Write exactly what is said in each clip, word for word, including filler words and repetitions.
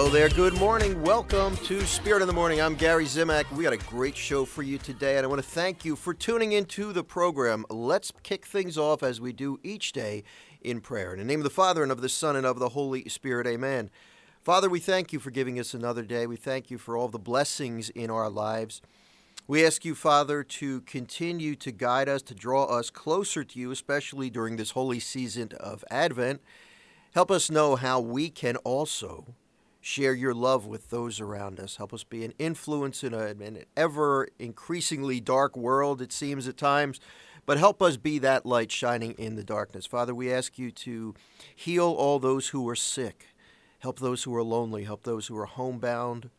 Hello there. Good morning. Welcome to Spirit in the Morning. I'm Gary Zimak. We got a great show for you today, and I want to thank you for tuning into the program. Let's kick things off as we do each day in prayer. In the name of the Father, and of the Son, and of the Holy Spirit, amen. Father, we thank you for giving us another day. We thank you for all the blessings in our lives. We ask you, Father, to continue to guide us, to draw us closer to you, especially during this holy season of Advent. Help us know how we can also share your love with those around us. Help us be an influence in, a, in an ever-increasingly dark world, it seems at times, but help us be that light shining in the darkness. Father, we ask you to heal all those who are sick. Help those who are lonely. Help those who are homebound.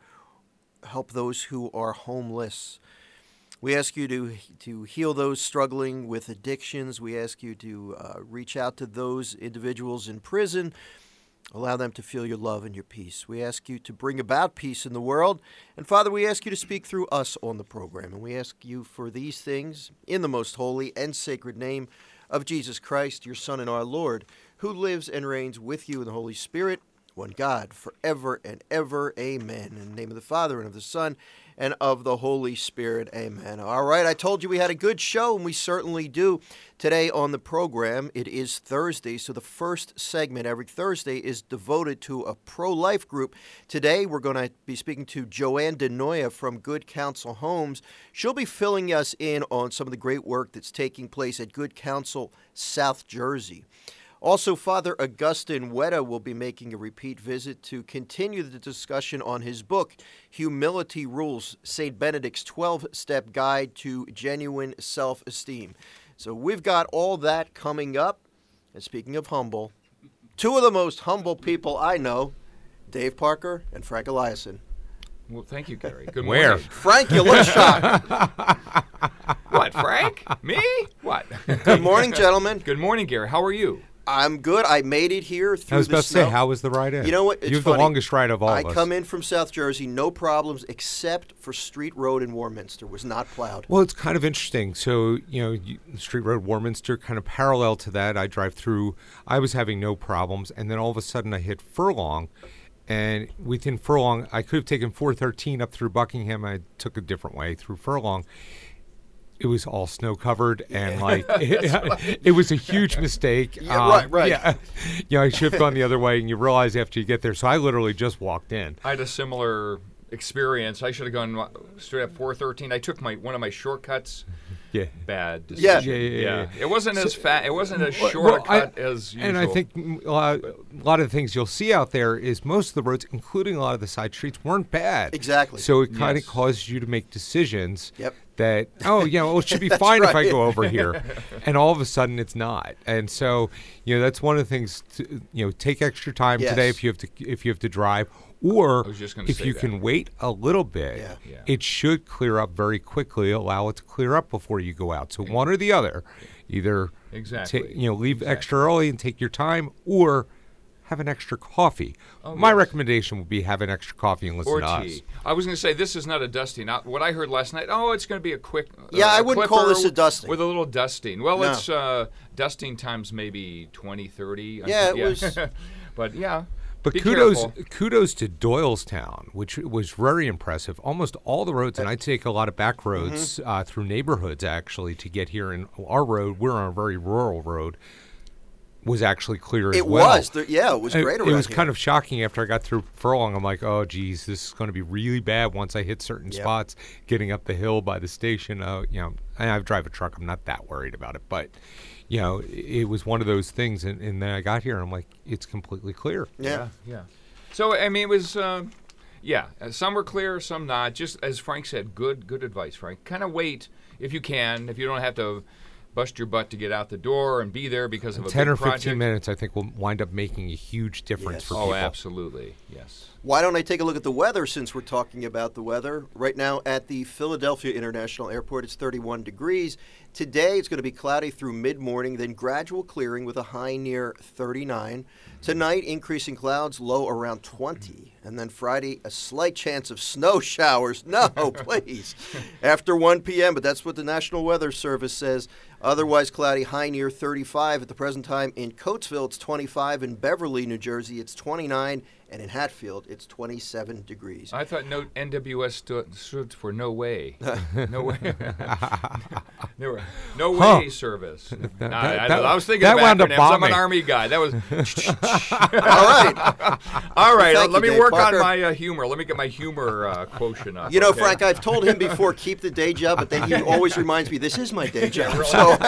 Help those who are homeless. We ask you to, to heal those struggling with addictions. We ask you to uh, reach out to those individuals in prison. Allow them to feel your love and your peace. We ask you to bring about peace in the world. And Father, we ask you to speak through us on the program. And we ask you for these things in the most holy and sacred name of Jesus Christ, your Son and our Lord, who lives and reigns with you in the Holy Spirit, one God, forever and ever. Amen. In the name of the Father, and of the Son, and of the Holy Spirit. Amen. All right, I told you we had a good show, and we certainly do. Today on the program, it is Thursday, so the first segment every Thursday is devoted to a pro-life group. Today, we're going to be speaking to Joanne DeNoia from Good Counsel Homes. She'll be filling us in on some of the great work that's taking place at Good Counsel, South Jersey. Also, Father Augustine Weta will be making a repeat visit to continue the discussion on his book, Humility Rules, Saint Benedict's twelve-Step Guide to Genuine Self-Esteem. So we've got all that coming up. And speaking of humble, two of the most humble people I know, Dave Parker and Frank Eliason. Well, thank you, Gary. Good Where? morning. Frank, you look shocked. What, Frank? Me? What? Good morning, gentlemen. Good morning, Gary. How are you? I'm good. I made it here through the I was about to snow. say, how was the ride in? You know what? It's You have funny. the longest ride of all I of us. come in from South Jersey, no problems, except for Street Road in Warminster. Was not plowed. Well, it's kind of interesting. So, you know, you, Street Road, Warminster, kind of parallel to that. I drive through. I was having no problems, and then all of a sudden I hit Furlong, and within Furlong, I could have taken four thirteen up through Buckingham. I took a different way through Furlong. It was all snow covered, and like it, it was a huge mistake. Yeah, um, right, right. Yeah, you know, I should have gone the other way, and you realize after you get there. So I literally just walked in. I had a similar experience. I should have gone uh, straight up four thirteen. I took my one of my shortcuts. Yeah. Bad Yeah. decision. Yeah, yeah, yeah, yeah. It wasn't as fat. It wasn't as Well, short a I- cut as usual. And I think mm, a lot, a lot of the things you'll see out there is most of the roads, including a lot of the side streets, weren't bad. Exactly. So it kind of Yes. causes you to make decisions Yep. that, oh, you know, it should be fine if I right. go over here. And all of a sudden it's not. And so, you know, that's one of the things, to, you know, take extra time Yes. today if you have to if you have to drive. Or I was just gonna if say you that. can wait a little bit, Yeah. Yeah. it should clear up very quickly. Allow it to clear up before you go out. So one or the other. Either Exactly. ta- you know, leave Exactly. extra early and take your time, or have an extra coffee. Oh, My yes. recommendation would be have an extra coffee and listen Or to us. tea. I was going to say, this is not a dusting. Not, what I heard last night, oh, it's going to be a quick uh, Yeah, I wouldn't call clipper this a dusting. With a little dusting. Well, No. it's uh, dusting times maybe twenty, thirty. Yeah, it was- But, yeah. But Be kudos careful. kudos to Doylestown, which was very impressive. Almost all the roads, and I take a lot of back roads Mm-hmm. uh, through neighborhoods actually to get here. And our road, we're on a very rural road, was actually clear as It well. was. There, yeah, it was It- great It, around was here. kind of shocking after I got through Furlong. I'm like, oh, geez, this is going to be really bad once I hit certain Yep. spots. Getting up the hill by the station, uh, you know, and I drive a truck. I'm not that worried about it, but you know, it, it was one of those things. And, and then I got here, and I'm like, it's completely clear. Yeah. Yeah. So, I mean, it was, uh, yeah, uh, some were clear, some not. Just as Frank said, good good advice, Frank. Kind of wait if you can, if you don't have to bust your butt to get out the door and be there because of a ten big or fifteen project. minutes, I think, will wind up making a huge difference Yes. for Oh, people. absolutely, yes. Why don't I take a look at the weather since we're talking about the weather? Right now at the Philadelphia International Airport, it's thirty-one degrees. Today, it's going to be cloudy through mid-morning, then gradual clearing with a high near thirty-nine. Tonight, increasing clouds, low around twenty. And then Friday, a slight chance of snow showers. No, please. After one p.m., but that's what the National Weather Service says. Otherwise cloudy, high near thirty-five. At the present time in Coatesville, it's twenty-five. In Beverly, New Jersey, it's twenty-nine. and in Hatfield, it's twenty-seven degrees. I thought no N W S stood, stood for no way. No way. no, way- no way Huh. service. That- Nah, I, that- I was thinking that of wound up acronyms. I'm an bombing. Army guy. That was. All right. All right. Thank let you, me Dave work Parker. on my uh, humor. Let me get my humor uh, quotient up. You know, okay? Frank, I've told him before, keep the day job, but then he always reminds me, this is my day job. So,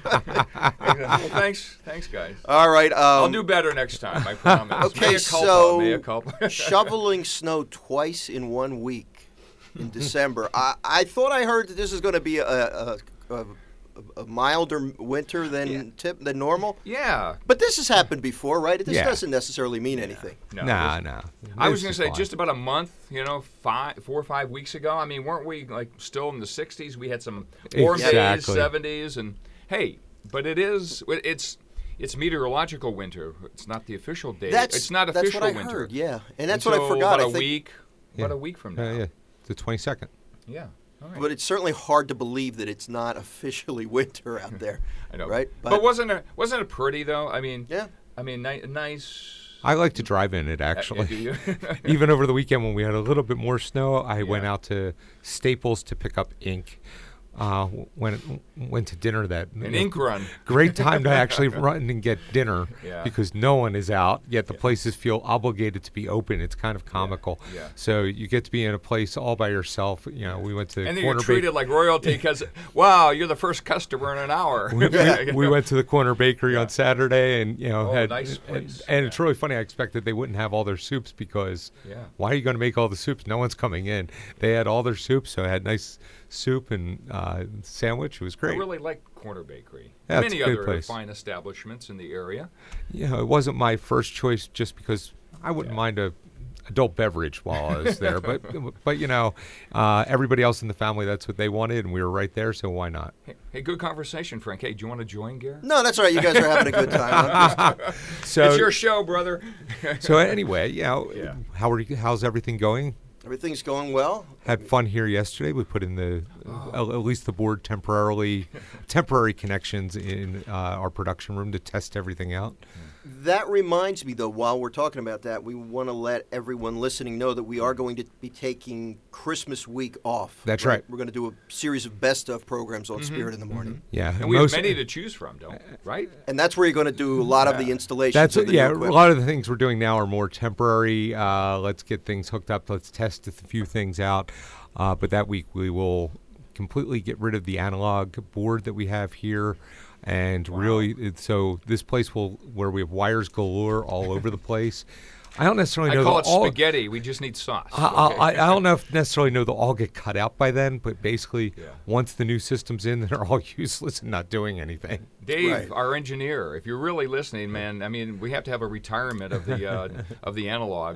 Well, thanks, thanks, guys. all right. Um, I'll do better next time. I promise. Okay, Mea culpa, so mea culpa. shoveling snow twice in one week in December. I, I thought I heard that this is going to be a, a, a, a milder winter than Yeah. tip than normal. Yeah. But this has happened before, right? This Yeah. doesn't necessarily mean anything. No, nah, this- nah. I was This going to is say fine. just about a month, you know, five, four or five weeks ago. I mean, weren't we like still in the sixties? We had some warm days, Exactly. seventies, and hey, but it is it's it's meteorological winter. It's not the official date. That's it's not that's official what I winter. heard. Yeah, and that's And what I so forgot. About I a think, week, Yeah. about a week from now. Yeah, yeah. The twenty-second. Yeah. All right. but it's certainly hard to believe that it's not officially winter out there. I know. right? But, But- wasn't it wasn't it pretty though? I mean, Yeah. I mean, ni- nice. I like to drive in it, uh, actually. do you? Even over the weekend when we had a little bit more snow, I went Yeah. out to Staples to pick up ink. Uh, w- went went to dinner that An ink run. Great time to actually run and get dinner Yeah. because no one is out, yet the places feel obligated to be open. It's kind of comical. yeah. So you get to be in a place all by yourself. You know, we went to And then you're Corner treated Bakery. like royalty because, wow, you're the first customer in an hour. we, we went to the Corner Bakery on Saturday, and you know, Oh, had nice and, place. and Yeah. it's really funny. I expected they wouldn't have all their soups because Yeah. why are you going to make all the soups? No one's coming in. They had all their soups, so I had nice soup and uh, sandwich. It was I great. really like Corner Bakery. Yeah, it's Many a good other place. fine establishments in the area. You know, it wasn't my first choice just because I wouldn't mind a adult beverage while I was there, but but you know, uh, everybody else in the family, that's what they wanted, and we were right there, so why not? Hey, hey, good conversation, Frank. Hey, do you want to join, Gary? No, that's all right. You guys are having a good time. I'm just- So It's your show, brother. so anyway, you know, Yeah. how are you, how's everything going? everything's going well. Had fun here yesterday. We put in the uh, at least the board temporarily temporary connections in uh, our production room to test everything out. That reminds me, though, while we're talking about that, we want to let everyone listening know that we are going to be taking Christmas week off. That's right. We're going to do a series of best of programs on Spirit in the Morning. Yeah, And we have most- many to choose from, don't we? Right? And that's where you're going to do a lot of the installations. That's of the yeah. new A equipment. lot of the things we're doing now are more temporary. Uh, let's get things hooked up. Let's test a few things out. Uh, but that week we will completely get rid of the analog board that we have here, and really, it, so this place will where we have wires galore all over the place. I don't necessarily I know call they'll it all. spaghetti. We just need sauce. I, okay? I, I don't know if necessarily know they'll all get cut out by then, but basically, Yeah. once the new system's in, they're all useless and not doing anything. Dave, Right. our engineer, if you're really listening, man, I mean, we have to have a retirement of the uh, of the analog.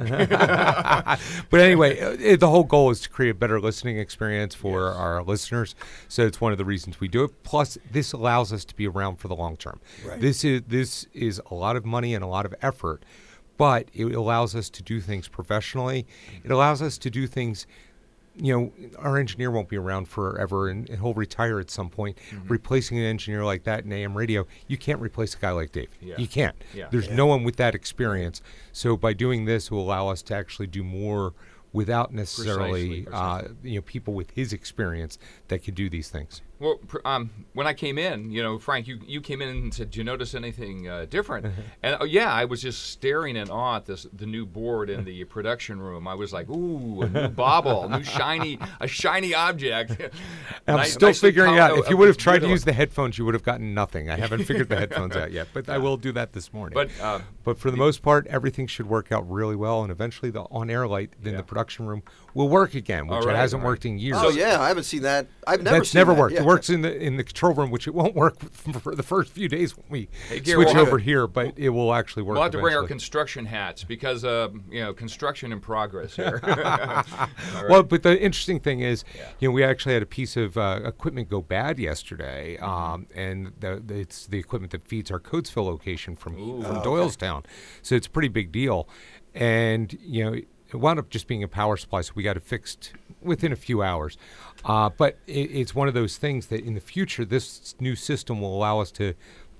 But anyway, uh, it, the whole goal is to create a better listening experience for Yes. our listeners. So it's one of the reasons we do it. Plus, this allows us to be around for the long term. Right. This is this is a lot of money and a lot of effort, but it allows us to do things professionally. It allows us to do things. You know, our engineer won't be around forever, and, and he'll retire at some point. Mm-hmm. Replacing an engineer like that in A M radio, you can't replace a guy like Dave. Yeah. You can't. Yeah. There's no one with that experience. So by doing this, will allow us to actually do more without necessarily, Precisely, Uh, precisely. you know, people with his experience that could do these things. Well, pr- um, when I came in, you know, Frank, you, you came in and said, "Do you notice anything uh, different?" And oh, yeah, I was just staring in awe at this the new board in the production room. I was like, "Ooh, a new bauble, new shiny, a shiny object." I'm Nice- still nicely figuring col- out. If uh, you would have tried to beautiful. use the headphones, you would have gotten nothing. I haven't figured the headphones out yet, but I will do that this morning. But uh, But for the most part, everything should work out really well, and eventually the on-air light in Yeah. the production room will work again, which All right, it hasn't all right. worked in years. Oh, yeah. I haven't seen that. I've never That's seen never that. worked. Yeah. It works in the in the control room, which it won't work for the first few days when we Hey, Gary, switch we'll over have- here, but it will actually work. we'll have to bring our eventually. construction hats because, uh, you know, construction in progress here. All right. Well, but the interesting thing is, Yeah. you know, we actually had a piece of uh, equipment go bad yesterday, Mm-hmm. um, and the, the, it's the equipment that feeds our Coatesville location from Ooh. from Oh, okay. Doylestown. So it's a pretty big deal, and you know, it wound up just being a power supply, so we got it fixed within a few hours. Uh, but it, it's one of those things that in the future, this new system will allow us to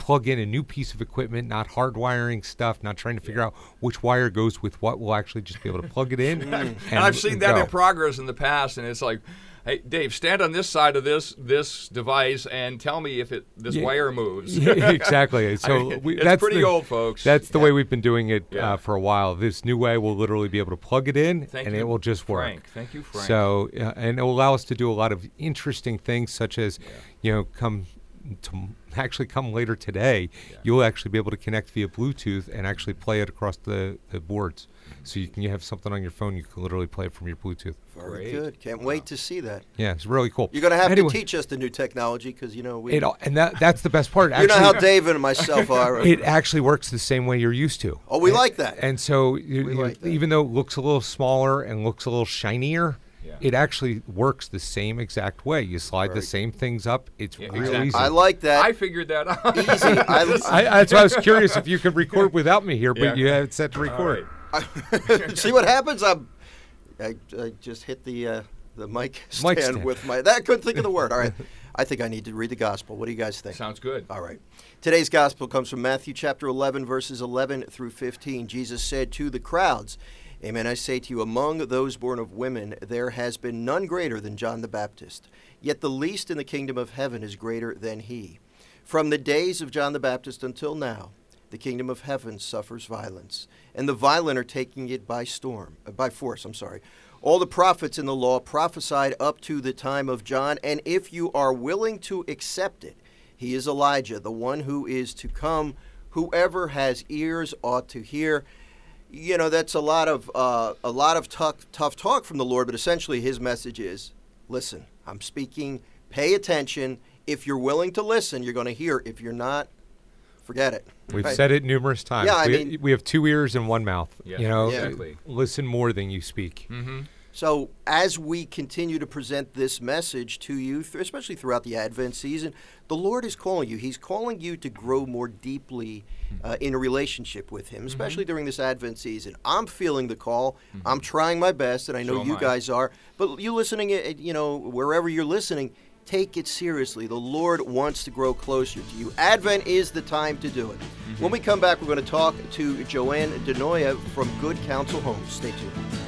plug in a new piece of equipment, not hardwiring stuff, not trying to figure out which wire goes with what. We'll actually just be able to plug it in. and, and I've seen that go. in progress in the past, and it's like, hey, Dave, stand on this side of this this device and tell me if it this yeah. wire moves. Yeah, exactly. So I mean, we, it's that's pretty the, old, folks. That's the yeah. way we've been doing it yeah. uh, for a while. This new way, we'll literally be able to plug it in, Thank and you, it will just work. Frank. Thank you, Frank. So, uh, and it will allow us to do a lot of interesting things, such as, yeah. you know, come to actually come later today, yeah. you'll actually be able to connect via Bluetooth and actually play it across the, the boards. So you can you have something on your phone, you can literally play it from your Bluetooth. Very Great. good. Can't Wow. wait to see that. Yeah, it's really cool. You're going to have Anyway, to teach us the new technology because, you know, we... It, all- and that that's the best part. you Actually, know how David and myself are. it actually works the same way you're used to. Oh, we And- like that. And so, you, We you- like that. even though it looks a little smaller and looks a little shinier, Yeah. it actually works the same exact way. You slide Very the same things up. It's Yeah, real exactly. easy. I like that. I figued that out. Easy. I, I, that's why I was curious if you could record without me here, but Yeah. you have it set to record. All right. see what happens? I'm, I, I just hit the uh, the mic stand, Mic stand. with my. That I couldn't think of the word. All right, I think I need to read the gospel. What do you guys think? Sounds good. All right. Today's gospel comes from Matthew chapter eleven, verses eleven through fifteen. Jesus said to the crowds, "Amen, I say to you, among those born of women, there has been none greater than John the Baptist. Yet the least in the kingdom of heaven is greater than he. From the days of John the Baptist until now, the kingdom of heaven suffers violence, and the violent are taking it by storm, uh, by force, I'm sorry. All the prophets in the law prophesied up to the time of John, and if you are willing to accept it, he is Elijah, the one who is to come. Whoever has ears ought to hear." You know, that's a lot of uh, a lot of tough tough talk from the Lord, but essentially his message is, listen, I'm speaking, pay attention. If you're willing to listen, you're going to hear. If you're not, forget it. We've Right? said it numerous times. Yeah, I we, mean- we have two ears and one mouth. Yeah, you know, exactly. listen more than you speak. Mm-hmm. So as we continue to present this message to you, th- especially throughout the Advent season, the Lord is calling you. He's calling you to grow more deeply uh, in a relationship with Him, especially during this Advent season. I'm feeling the call. I'm trying my best, and I know So am you I. guys are. But you listening, uh, you know, wherever you're listening, take it seriously. The Lord wants to grow closer to you. Advent is the time to do it. When we come back, we're going to talk to Joanne Denoya from Good Counsel Homes. Stay tuned.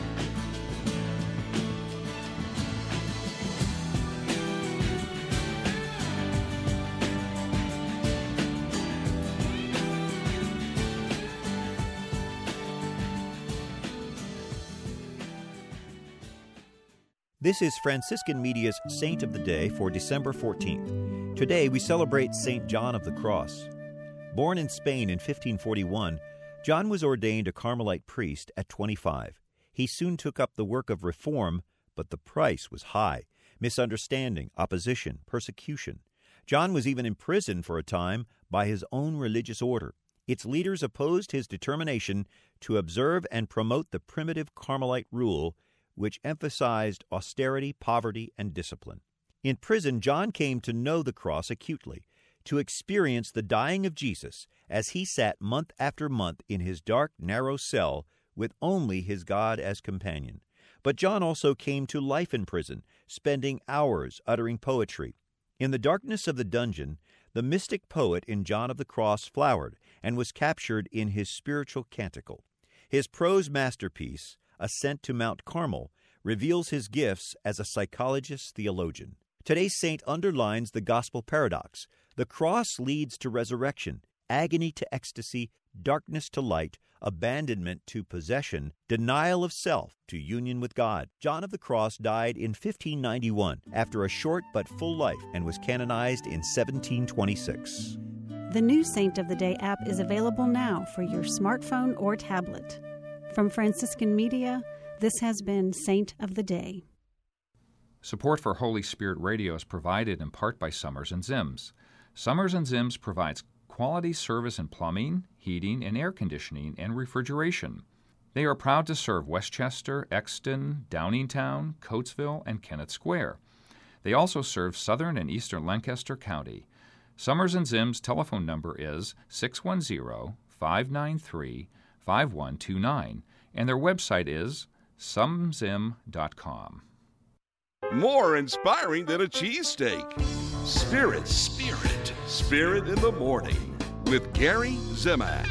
This is Franciscan Media's Saint of the Day for December fourteenth. Today we celebrate Saint John of the Cross. Born in Spain in fifteen forty-one, John was ordained a Carmelite priest at twenty-five. He soon took up the work of reform, but the price was high: misunderstanding, opposition, persecution. John was even imprisoned for a time by his own religious order. Its leaders opposed his determination to observe and promote the primitive Carmelite rule, which emphasized austerity, poverty, and discipline. In prison, John came to know the cross acutely, to experience the dying of Jesus as he sat month after month in his dark, narrow cell with only his God as companion. But John also came to life in prison, spending hours uttering poetry. In the darkness of the dungeon, the mystic poet in John of the Cross flowered and was captured in his spiritual canticle. His prose masterpiece, Ascent to Mount Carmel, reveals his gifts as a psychologist-theologian. Today's saint underlines the gospel paradox. The cross leads to resurrection, agony to ecstasy, darkness to light, abandonment to possession, denial of self to union with God. John of the Cross died in fifteen ninety-one after a short but full life and was canonized in seventeen twenty-six. The new Saint of the Day app is available now for your smartphone or tablet. From Franciscan Media, this has been Saint of the Day. Support for Holy Spirit Radio is provided in part by Summers and Zims. Summers and Zims provides quality service in plumbing, heating, and air conditioning and refrigeration. They are proud to serve Westchester, Exton, Downingtown, Coatesville, and Kennett Square. They also serve southern and eastern Lancaster County. Summers and Zims' telephone number is six one zero, five nine three, five one two nine, and their website is sumzim dot com. More inspiring than a cheesesteak. Spirit, spirit, spirit in the morning. with Gary Zimak.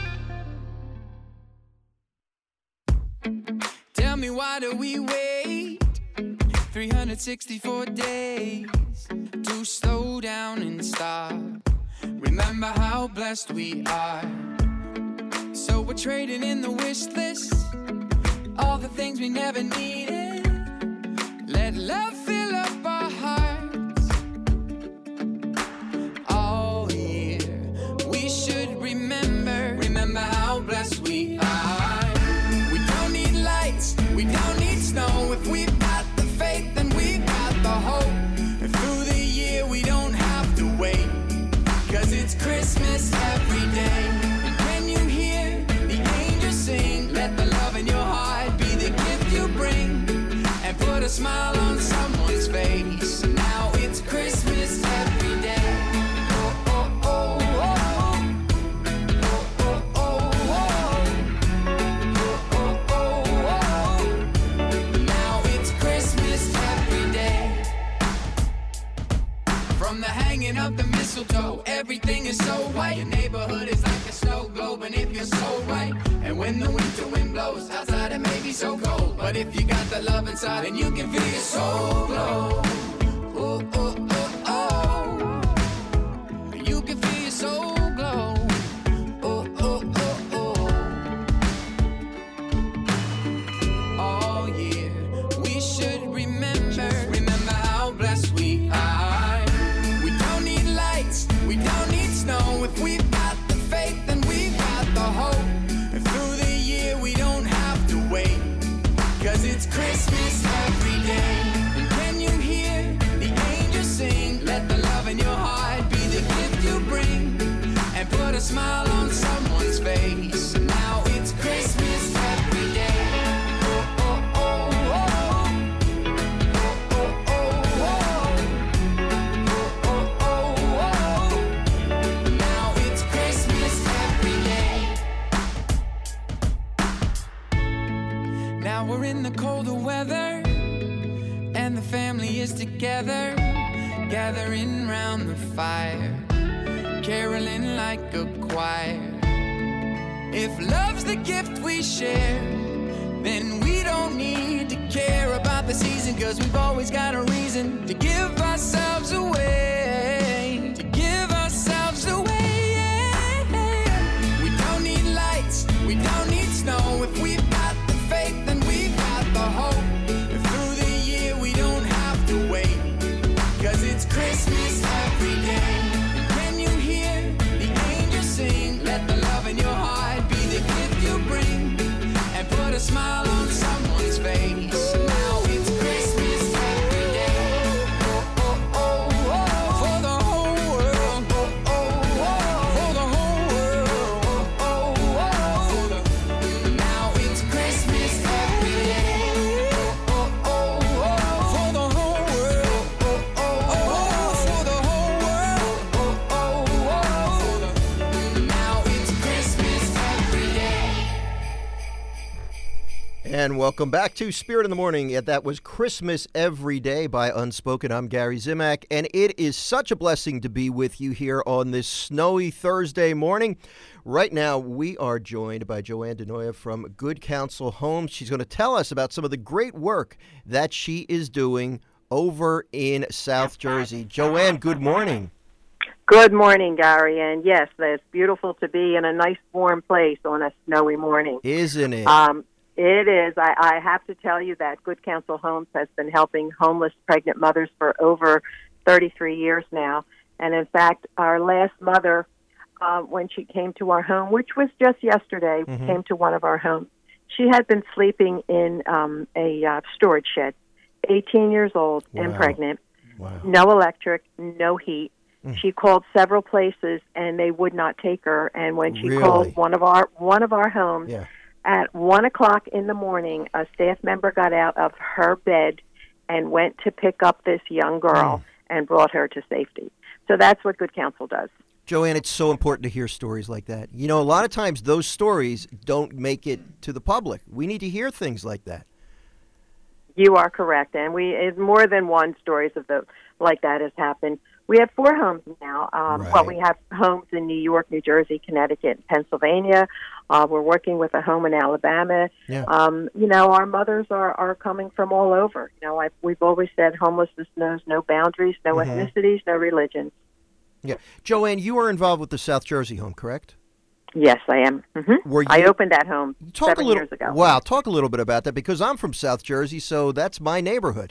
Tell me, why do we wait three hundred sixty-four days to slow down and stop? Remember how blessed we are. So we're trading in the wish list all the things we never needed. Let love fill up our hearts. All year we should remember, remember how blessed we are. We don't need lights, we don't need snow. If we've got the faith, then we've got the hope. And through the year we don't have to wait, 'cause it's Christmas every day. And when you hear the angels sing, let the love in your heart be the gift you bring, and put a smile on someone's face. Now it's Christmas every day. Oh, oh, oh, oh. Oh, oh, oh, oh. Oh, oh, oh, oh. Now it's Christmas every day. From the hanging of the mistletoe, everything is so white. Your neighborhood is like a snow globe, and if you're so right, and when the winter wind blows, outside it may be so cold, but if you got the love inside, and you can feel your soul glow. Oh, oh, oh, oh. You can feel your soul glow. Oh, oh, oh, oh. All year we should remember, remember how blessed we are. We don't need lights, we don't need snow. If we've got the faith, then we've got the hope. And through the year we don't have to wait, 'cause it's Christmas every day. And when you hear the angels sing, let the love in your heart be the gift you bring, and put a smile on someone's face. Now it's Christmas every day. Oh, oh, oh, oh. Oh, oh, oh, oh. Oh, oh, oh, oh. Now it's Christmas every day. Now we're in the colder weather, and the family is together, gathering round the fire, caroling like a choir. If love's the gift we share, then we don't need to care about the season, 'cause we've always got a reason to give ourselves away, to give ourselves away. We don't need lights, we don't need snow. If we've got the faith, then we've got the hope. If through the year we don't have to wait, 'cause it's Christmas every day. And when you hear the angels sing, let the love in your heart be the gift you bring, and put a smile on someone's face. Now it's Christmas every day. Oh, oh, oh, oh. For the whole world. Oh, oh, oh. For the whole world. Oh, oh, oh. For the... Now it's Christmas every day. Oh, oh, oh, oh. For the whole world. Oh, oh, oh. For the whole world. Oh, oh, oh. For the... Now it's Christmas every day. And welcome back to Spirit in the Morning. Yeah, that was Christmas Every Day by Unspoken. I'm Gary Zimak, and it is such a blessing to be with you here on this snowy Thursday morning. Right now, we are joined by Joanne DeNoia from Good Counsel Homes. She's going to tell us about some of the great work that she is doing over in South Jersey. Joanne, good morning. Good morning, Gary. And yes, it's beautiful to be in a nice warm place on a snowy morning. Isn't it? Um, it is. I, I have to tell you that Good Counsel Homes has been helping homeless pregnant mothers for over thirty-three years now. And in fact, our last mother, uh, when she came to our home, which was just yesterday, Mhm. came to one of our homes, she had been sleeping in um, a uh, storage shed, eighteen years old and Wow. pregnant, Wow. no electric, no heat. Mm. She called several places, and they would not take her. And when she Really? called one of our one of our homes, Yeah. at one o'clock in the morning, a staff member got out of her bed and went to pick up this young girl Mm. and brought her to safety. So that's what Good Counsel does. Joanne, it's so important to hear stories like that. You know, a lot of times those stories don't make it to the public. We need to hear things like that. You are correct, and we it's more than one stories of the like that has happened. We have four homes now. Um, Right. Well, we have homes in New York, New Jersey, Connecticut, and Pennsylvania. Uh, we're working with a home in Alabama. Yeah. Um, you know, our mothers are, are coming from all over. You know, I, we've always said homelessness knows no boundaries, no Mhm. ethnicities, no religions. Yeah. Joanne, you are involved with the South Jersey home, correct? Yes, I am. hmm Were I you- opened that home Talk seven a little. years ago. Wow, talk a little bit about that because I'm from South Jersey, so that's my neighborhood.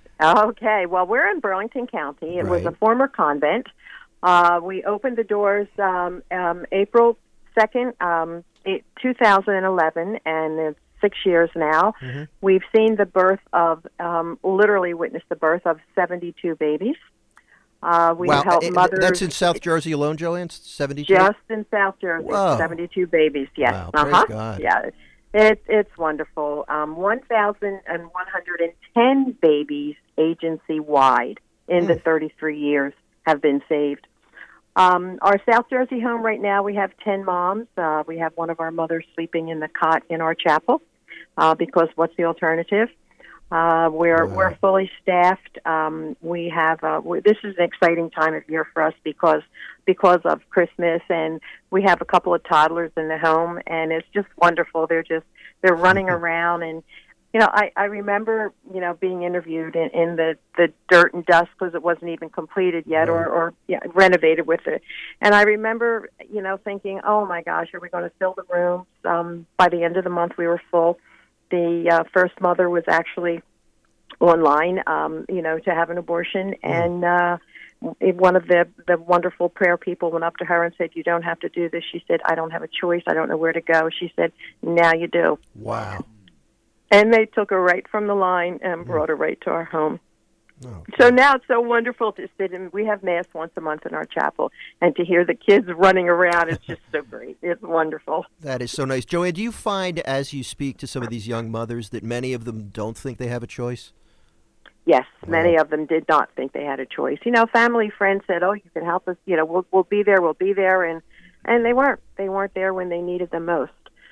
Okay, well, we're in Burlington County. It was Right. a former convent. Uh, we opened the doors um, um, April second, um, eight, two thousand eleven, and it's six years now. Mhm. We've seen the birth of, um, literally witnessed the birth of seventy-two babies. Uh, we wow, help eh, th- mothers. that's in South Jersey alone, Joanne. seventy-two. Just in South Jersey, Whoa. seventy-two babies. Yes, Wow, praise uh-huh. God. Yeah, it, it's wonderful. Um, one thousand one hundred ten babies agency-wide in the Hmm. thirty-three years have been saved. Um, our South Jersey home right now, we have ten moms. Uh, we have one of our mothers sleeping in the cot in our chapel uh, because what's the alternative? Uh, we're Wow. we're fully staffed. Um, we have uh, we, this is an exciting time of year for us because because of Christmas, and we have a couple of toddlers in the home, and it's just wonderful. They're just they're running around, and you know I, I remember you know being interviewed in, in the, the dirt and dust because it wasn't even completed yet or or yeah, renovated with it, and I remember you know thinking, oh my gosh, are we going to fill the rooms? Um, by the end of the month, we were full. The uh, first mother was actually online, um, you know, to have an abortion, and uh, it- one of the the wonderful prayer people went up to her and said, "You don't have to do this." She said, "I don't have a choice. I don't know where to go." She said, "Now you do." Wow. And they took her right from the line and brought her right to our home. Oh, So now it's so wonderful to sit in. We have Mass once a month in our chapel, and to hear the kids running around is just so great. It's wonderful. that is so nice. Joanne, do you find as you speak to some of these young mothers that many of them don't think they have a choice? Yes, many of them did not think they had a choice. You know, family, friends said, "Oh, you can help us. You know, we'll we'll be there. We'll be there," and and they weren't. They weren't there when they needed them most.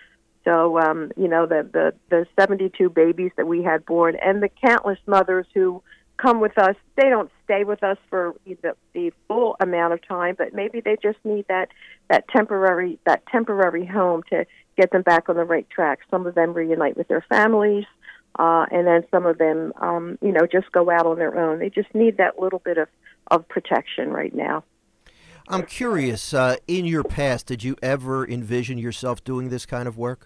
So, um, you know, the the the seventy-two babies that we had born, and the countless mothers who come with us. They don't stay with us for the, the full amount of time, but maybe they just need that that temporary that temporary home to get them back on the right track. Some of them reunite with their families. Uh, and then some of them, um, you know, just go out on their own. They just need that little bit of, of protection right now. I'm curious, uh, in your past, did you ever envision yourself doing this kind of work?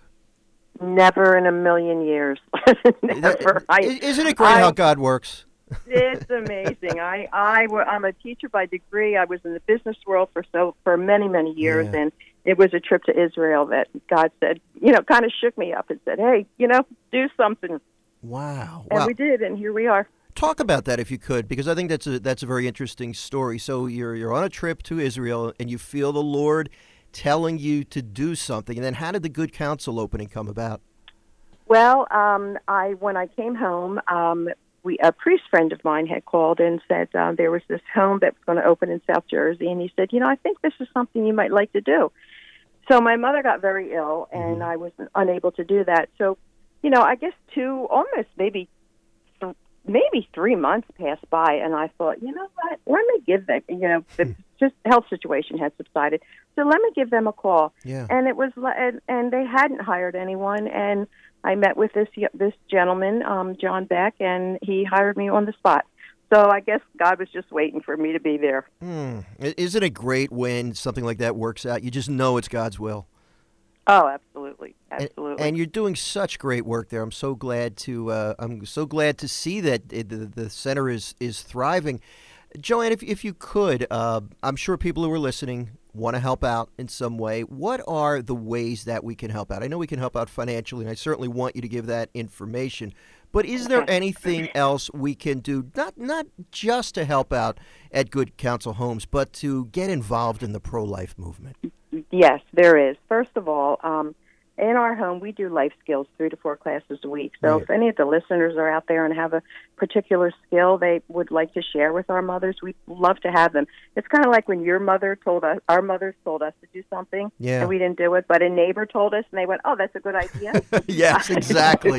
Never in a million years. Never. I, Isn't it great I, how God works? It's amazing. I, I, I'm a teacher by degree. I was in the business world for so for many, many years, Yeah. and it was a trip to Israel that God said, you know, kind of shook me up and said, hey, you know, do something. Wow. And wow. we did, and here we are. Talk about that if you could, because I think that's a that's a very interesting story. So you're you're on a trip to Israel, and you feel the Lord telling you to do something. And then how did the Good Counsel opening come about? Well, um, I when I came home, um, we a priest friend of mine had called and said uh, there was this home that was going to open in South Jersey, and he said, you know, I think this is something you might like to do. So my mother got very ill, and I was unable to do that. So, you know, I guess two, almost maybe, maybe three months passed by, and I thought, you know what, let me give them, you know, the just health situation had subsided, so let me give them a call. Yeah. And it was, and, and they hadn't hired anyone, and I met with this this gentleman, um, John Beck, and he hired me on the spot. So I guess God was just waiting for me to be there. Hmm. Isn't it great when something like that works out? You just know it's God's will. Oh, absolutely, And- absolutely. And, you're doing such great work there. I'm so glad to uh, I'm so glad to see that it, the, the center is is thriving. Joanne, if if you could, uh, I'm sure people who are listening want to help out in some way. What are the ways that we can help out? I know we can help out financially, and I certainly want you to give that information. But is there anything else we can do, not not just to help out at Good Counsel Homes, but to get involved in the pro-life movement? Yes, there is. First of all, um, in our home, we do life skills three to four classes a week. So Right. if any of the listeners are out there and have a particular skill they would like to share with our mothers, we'd love to have them. It's kind of like when your mother told us, our mothers told us to do something, Yeah. and we didn't do it, but a neighbor told us, and they went, oh, that's a good idea. Yes, exactly.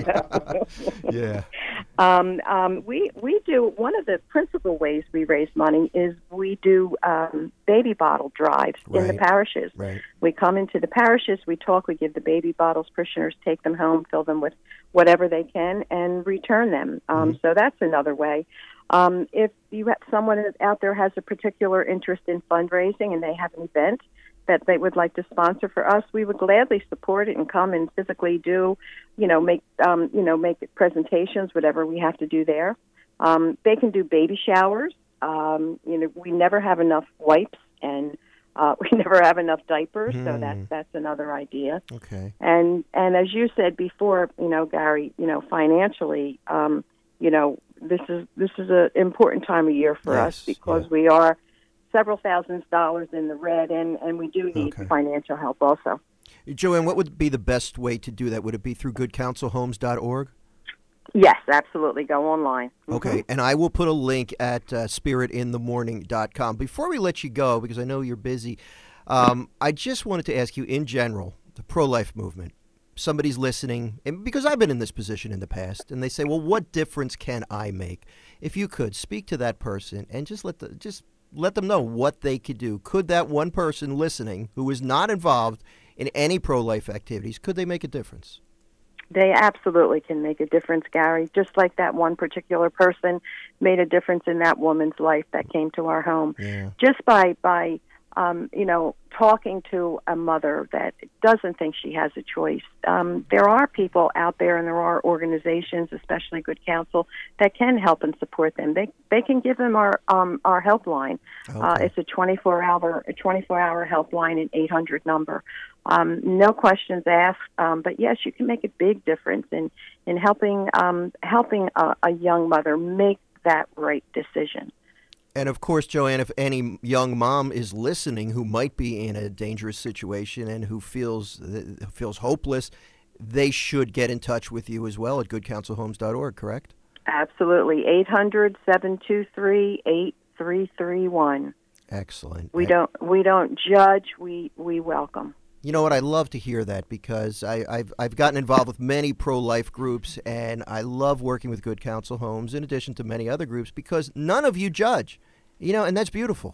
Yeah. Um, um, we we do one of the principal ways we raise money is we do um, baby bottle drives in the Right. parishes. Right. We come into the parishes, we talk, we give the baby bottles, parishioners take them home, fill them with whatever they can, and return them. Um, Mm-hmm. So that's another way. Um, if you have someone out there has a particular interest in fundraising and they have an event that they would like to sponsor for us, we would gladly support it and come and physically do, you know, make um, you know, make presentations, whatever we have to do there. Um, they can do baby showers. Um, you know, we never have enough wipes and uh, we never have enough diapers, so Hmm. that's that's another idea. Okay. And and as you said before, you know, Gary, you know, financially, um, you know, this is this is an important time of year for Yes, us because yeah. we are several thousand dollars in the red, and, and we do need Okay. financial help also. Joanne, what would be the best way to do that? Would it be through good counsel homes dot org? Yes, absolutely. Go online. Okay, and I will put a link at uh, spirit in the morning dot com. Before we let you go, because I know you're busy, um, I just wanted to ask you in general, the pro-life movement. Somebody's listening, and because I've been in this position in the past, and they say, well, what difference can I make? If you could, speak to that person and just let the, just let them know what they could do. Could that one person listening who is not involved in any pro-life activities, could they make a difference? They absolutely can make a difference, Gary, just like that one particular person made a difference in that woman's life that came to our home. Yeah. Just by, by um, you know, talking to a mother that doesn't think she has a choice. Um, there are people out there and there are organizations, especially Good Counsel, that can help and support them. They they can give them our um, our helpline. Uh, Okay. it's a twenty-four hour a twenty-four hour helpline, an eight hundred number. Um, no questions asked, um, but yes, you can make a big difference in in helping um, helping a, a young mother make that right decision. And of course, Joanne, if any young mom is listening who might be in a dangerous situation and who feels feels hopeless, they should get in touch with you as well at good counsel homes dot org, correct? Absolutely. eight hundred, seven two three, eight three three one. Excellent. We don't we don't judge, we we welcome. You know what? I love to hear that because I, I've I've gotten involved with many pro-life groups, and I love working with Good Counsel Homes in addition to many other groups because none of you judge, you know, and that's beautiful.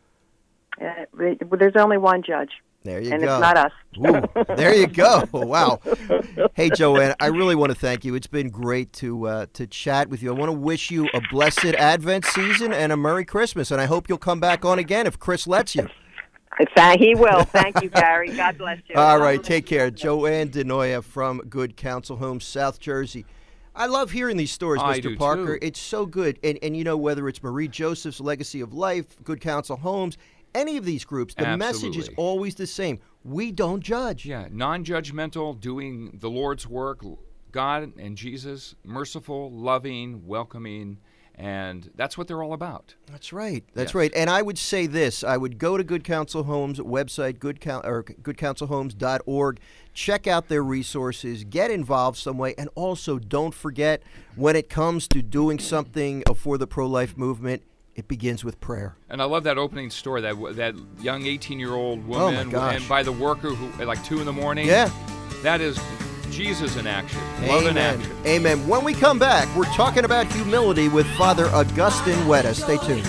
Uh, there's only one judge. There you and go. it's not us. Ooh, there you go. Wow. Hey, Joanne, I really want to thank you. It's been great to uh, to chat with you. I want to wish you a blessed Advent season and a Merry Christmas, and I hope you'll come back on again if Chris lets you. He will. Thank you, Gary. God bless you. All right, take care. Joanne DeNoia from Good Counsel Homes, South Jersey. I love hearing these stories, I Mister do, Parker. too. It's so good. And, and you know, whether it's Marie Joseph's Legacy of Life, Good Counsel Homes, any of these groups, the message is Absolutely. always the same. We don't judge. Yeah, non-judgmental, doing the Lord's work, God and Jesus, merciful, loving, welcoming, and that's what they're all about. That's right. That's Yes. right. And I would say this. I would go to Good Counsel Homes website, good coun- or good counsel homes dot org, check out their resources, get involved some way, and also don't forget when it comes to doing something for the pro-life movement, it begins with prayer. And I love that opening story, that that young eighteen-year-old Oh, my woman, gosh. and by the worker who at like two in the morning. Yeah. That is Jesus in action. Love in Amen. action. Amen. When we come back, we're talking about humility with Father Augustine Weta. Stay tuned.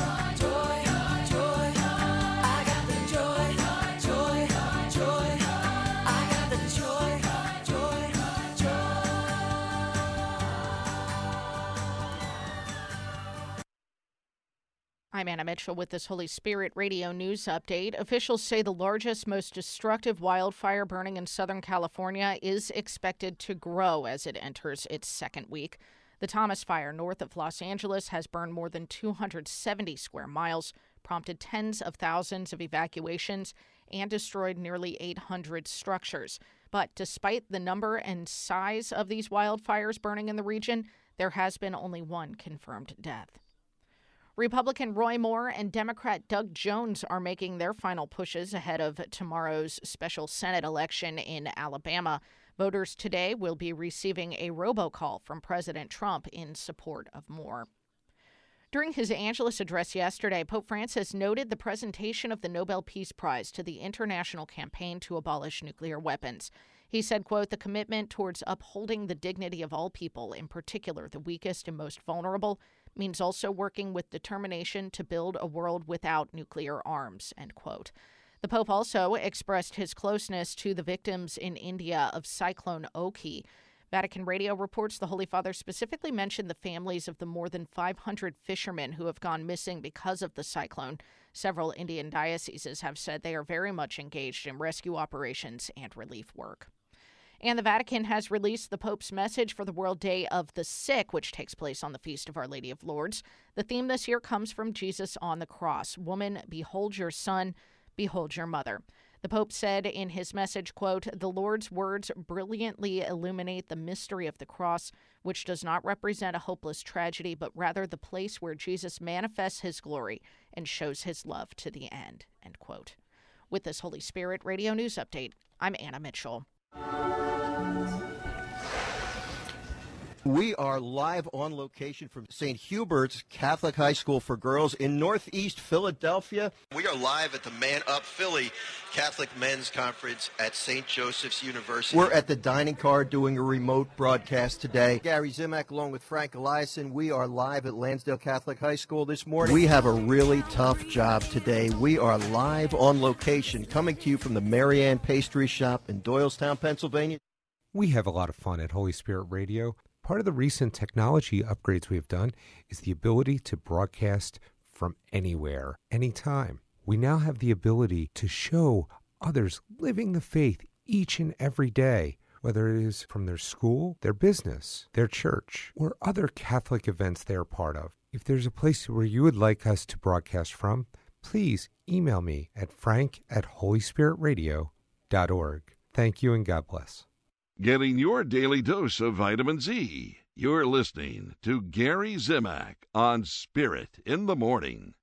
I'm Anna Mitchell with this Holy Spirit Radio News Update. Officials say the largest, most destructive wildfire burning in Southern California is expected to grow as it enters its second week. The Thomas Fire north of Los Angeles has burned more than two hundred seventy square miles, prompted tens of thousands of evacuations, and destroyed nearly eight hundred structures. But despite the number and size of these wildfires burning in the region, there has been only one confirmed death. Republican Roy Moore and Democrat Doug Jones are making their final pushes ahead of tomorrow's special Senate election in Alabama. Voters today will be receiving a robocall from President Trump in support of more. During his Angelus address yesterday, Pope Francis noted the presentation of the Nobel Peace Prize to the international campaign to abolish nuclear weapons. He said, quote, "The commitment towards upholding the dignity of all people, in particular the weakest and most vulnerable, means also working with determination to build a world without nuclear arms," end quote. The Pope also expressed his closeness to the victims in India of Cyclone Oki. Vatican Radio reports the Holy Father specifically mentioned the families of the more than five hundred fishermen who have gone missing because of the cyclone. Several Indian dioceses have said they are very much engaged in rescue operations and relief work. And the Vatican has released the Pope's message for the World Day of the Sick, which takes place on the Feast of Our Lady of Lourdes. The theme this year comes from Jesus on the cross. "Woman, behold your son, behold your mother." The Pope said in his message, quote, "The Lord's words brilliantly illuminate the mystery of the cross, which does not represent a hopeless tragedy, but rather the place where Jesus manifests his glory and shows his love to the end," end quote. With this Holy Spirit Radio News Update, I'm Anna Mitchell. We are live on location from Saint Hubert's Catholic High School for Girls in Northeast Philadelphia. We are live at the Man Up Philly Catholic Men's Conference at Saint Joseph's University. We're at the dining car doing a remote broadcast today. Gary Zimak along with Frank Eliason. We are live at Lansdale Catholic High School this morning. We have a really tough job today. We are live on location, coming to you from the Marianne Pastry Shop in Doylestown, Pennsylvania. We have a lot of fun at Holy Spirit Radio. Part of the recent technology upgrades we have done is the ability to broadcast from anywhere, anytime. We now have the ability to show others living the faith each and every day, whether it is from their school, their business, their church, or other Catholic events they are part of. If there's a place where you would like us to broadcast from, please email me at frank at holy spirit radio dot org. Thank you and God bless. Getting your daily dose of vitamin Z. You're listening to Gary Zimak on Spirit in the Morning.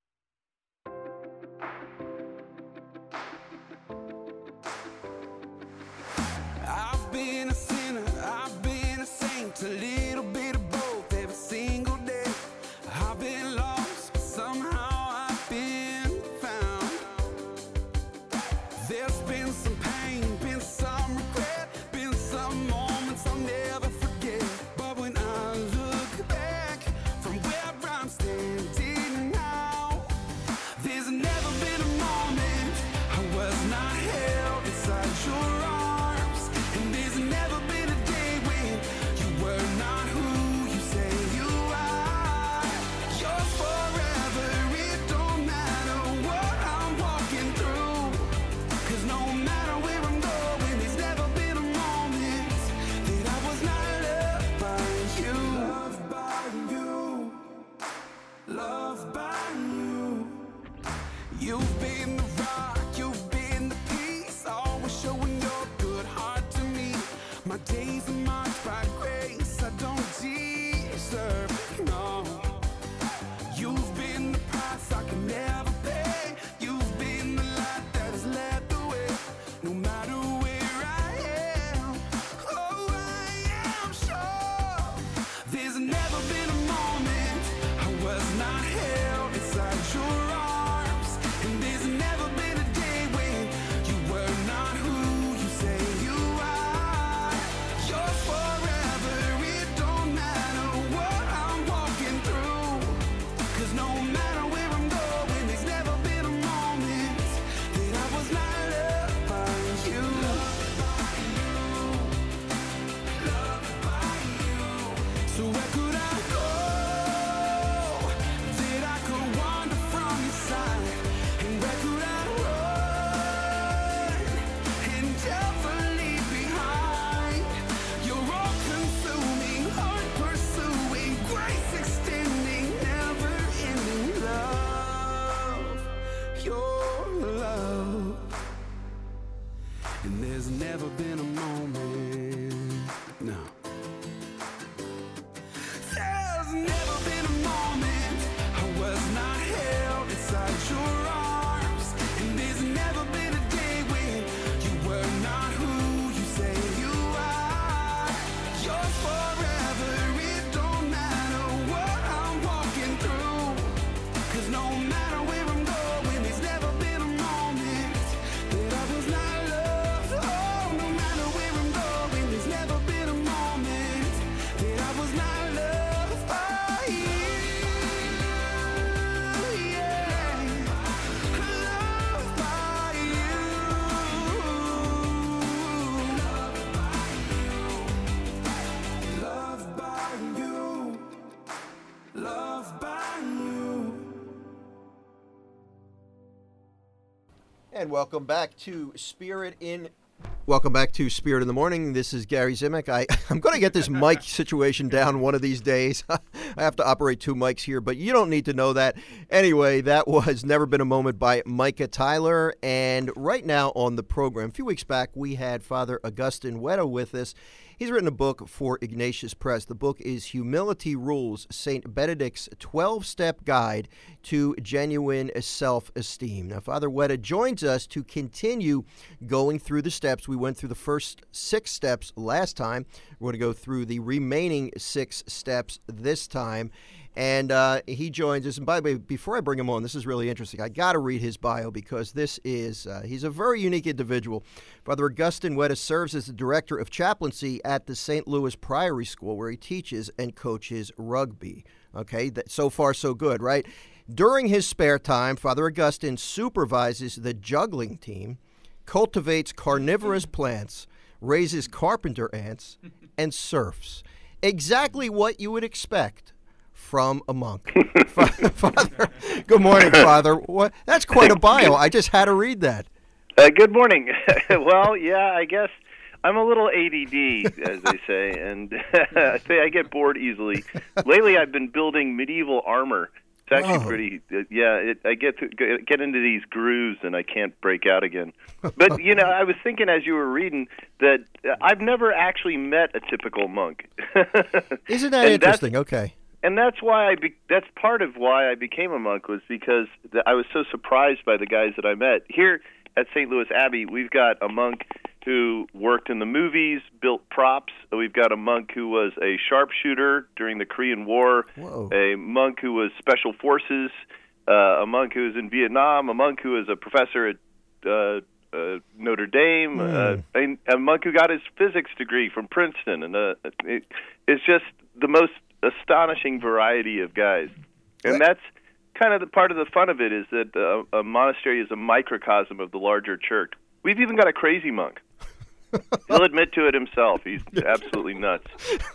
I've been a sinner, I've been a saint, a little bit of both every single day. I've been lost, but somehow I've been found. There's been some pain, been some regret, been some moments I'll never forget. But when I look back from where I'm standing now, there's never been a moment I was not held inside your arms. And there's never been a day when you were not who you say you are. You're forever, it don't matter what I'm walking through. Cause no matter where I'm going, there's never been a moment that I was not loved by you. Loved by you. Loved by you. You've been the rock, you've been the peace, always showing your good heart to me. My days are marked by grace I don't deserve, no. You've been the price I can never pay. You've been the light that has led the way. No matter where I am, oh, I am sure there's never been a moment I was not held inside your arms. And there's never been a day when you were not who you say you are. You're forever, it don't matter what I'm walking through. Cause no matter where I'm going, there's never been a moment that I was not loved by you. Loved by you. Loved by you. So where could I go that I could wander from your side? And where could I run and never leave behind? Your all-consuming, heart-pursuing, grace-extending, never-ending love. Your love. And there's never been a moment, no. There's never been a moment I was not held inside your arms. And there's never been a day when you were not who you say you are. And welcome back to Spirit in Welcome back to Spirit in the Morning. This is Gary Zimak. I, I'm going to get this mic situation down one of these days. I have to operate two mics here, but you don't need to know that. Anyway, that was Never Been a Moment by Micah Tyler. And right now on the program, a few weeks back, we had Father Augustine Wetta with us. He's written a book for Ignatius Press. The book is Humility Rules, Saint Benedict's twelve-Step Guide to Genuine Self-Esteem. Now, Father Wetta joins us to continue going through the steps. We went through the first six steps last time. We're going to go through the remaining six steps this time. And uh, he joins us. And by the way, before I bring him on, this is really interesting. I got to read his bio because this is, uh, he's a very unique individual. Father Augustine Wetta serves as the director of chaplaincy at the Saint Louis Priory School, where he teaches and coaches rugby. Okay, that, so far so good, right? During his spare time, Father Augustine supervises the juggling team, cultivates carnivorous plants, raises carpenter ants, and surfs. Exactly what you would expect from a monk. Father, good morning, Father. What? That's quite a bio. I just had to read that. Uh, good morning. Well, yeah, I guess I'm a little A D D, as they say, and I say I get bored easily. Lately, I've been building medieval armor. It's actually Whoa. pretty. Uh, yeah, it, I get to get into these grooves, and I can't break out again. But you know, I was thinking as you were reading that uh, I've never actually met a typical monk. Isn't that And interesting? Okay. And that's why I be, that's part of why I became a monk, was because th- I was so surprised by the guys that I met. Here at Saint Louis Abbey, we've got a monk who worked in the movies, built props. We've got a monk who was a sharpshooter during the Korean War, Whoa. a monk who was special forces, uh, a monk who was in Vietnam, a monk who was a professor at uh, uh, Notre Dame, Mm. uh, and a monk who got his physics degree from Princeton. And uh, it, it's just the most astonishing variety of guys. And that's kind of the part of the fun of it, is that uh, a monastery is a microcosm of the larger church. We've even got a crazy monk. He'll admit to it himself. He's absolutely nuts.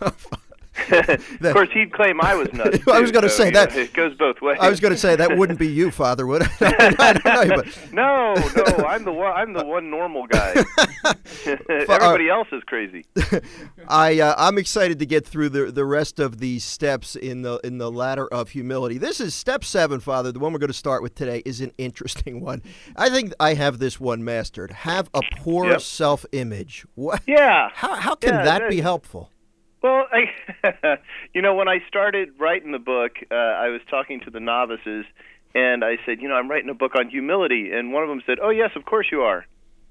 Of course, he'd claim I was nuts. I was going to so, say you know, that. it goes both ways. I was going to say that wouldn't be you, Father, would it? I don't know, but no, no, I'm the one. I'm the one normal guy. Everybody else is crazy. I uh, I'm excited to get through the the rest of these steps in the in the ladder of humility. This is step seven, Father. The one we're going to start with today is an interesting one. I think I have this one mastered. Have a poor Yep. self-image. What? Yeah. How how can Yeah, that that- be helpful? Well, I, you know, when I started writing the book, uh, I was talking to the novices, and I said, you know, I'm writing a book on humility, and one of them said, oh, yes, of course you are.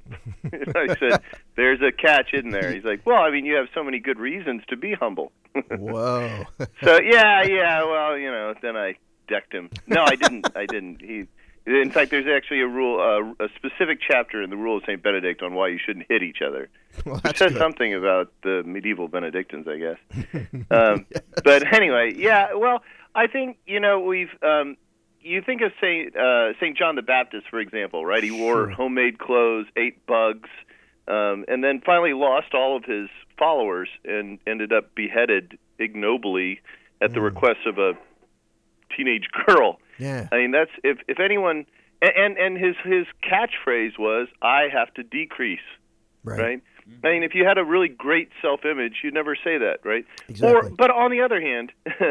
I said, there's a catch, isn't there? He's like, well, I mean, you have so many good reasons to be humble. Whoa. So, yeah, yeah, well, you know, then I decked him. No, I didn't. I didn't. He. In fact, there's actually a rule, uh, a specific chapter in the Rule of Saint Benedict on why you shouldn't hit each other. Well, Which that's says good. something about the medieval Benedictines, I guess. um, but anyway, yeah. Well, I think you know we've. Um, you think of Saint uh, Saint John the Baptist, for example, right? He wore Sure. homemade clothes, ate bugs, um, and then finally lost all of his followers and ended up beheaded ignobly at the Mm. request of a teenage girl. Yeah. I mean, that's if if anyone. And and his his catchphrase was, "I have to decrease." Right. Right. I mean, if you had a really great self-image, you'd never say that, right? Exactly. Or, but on the other hand,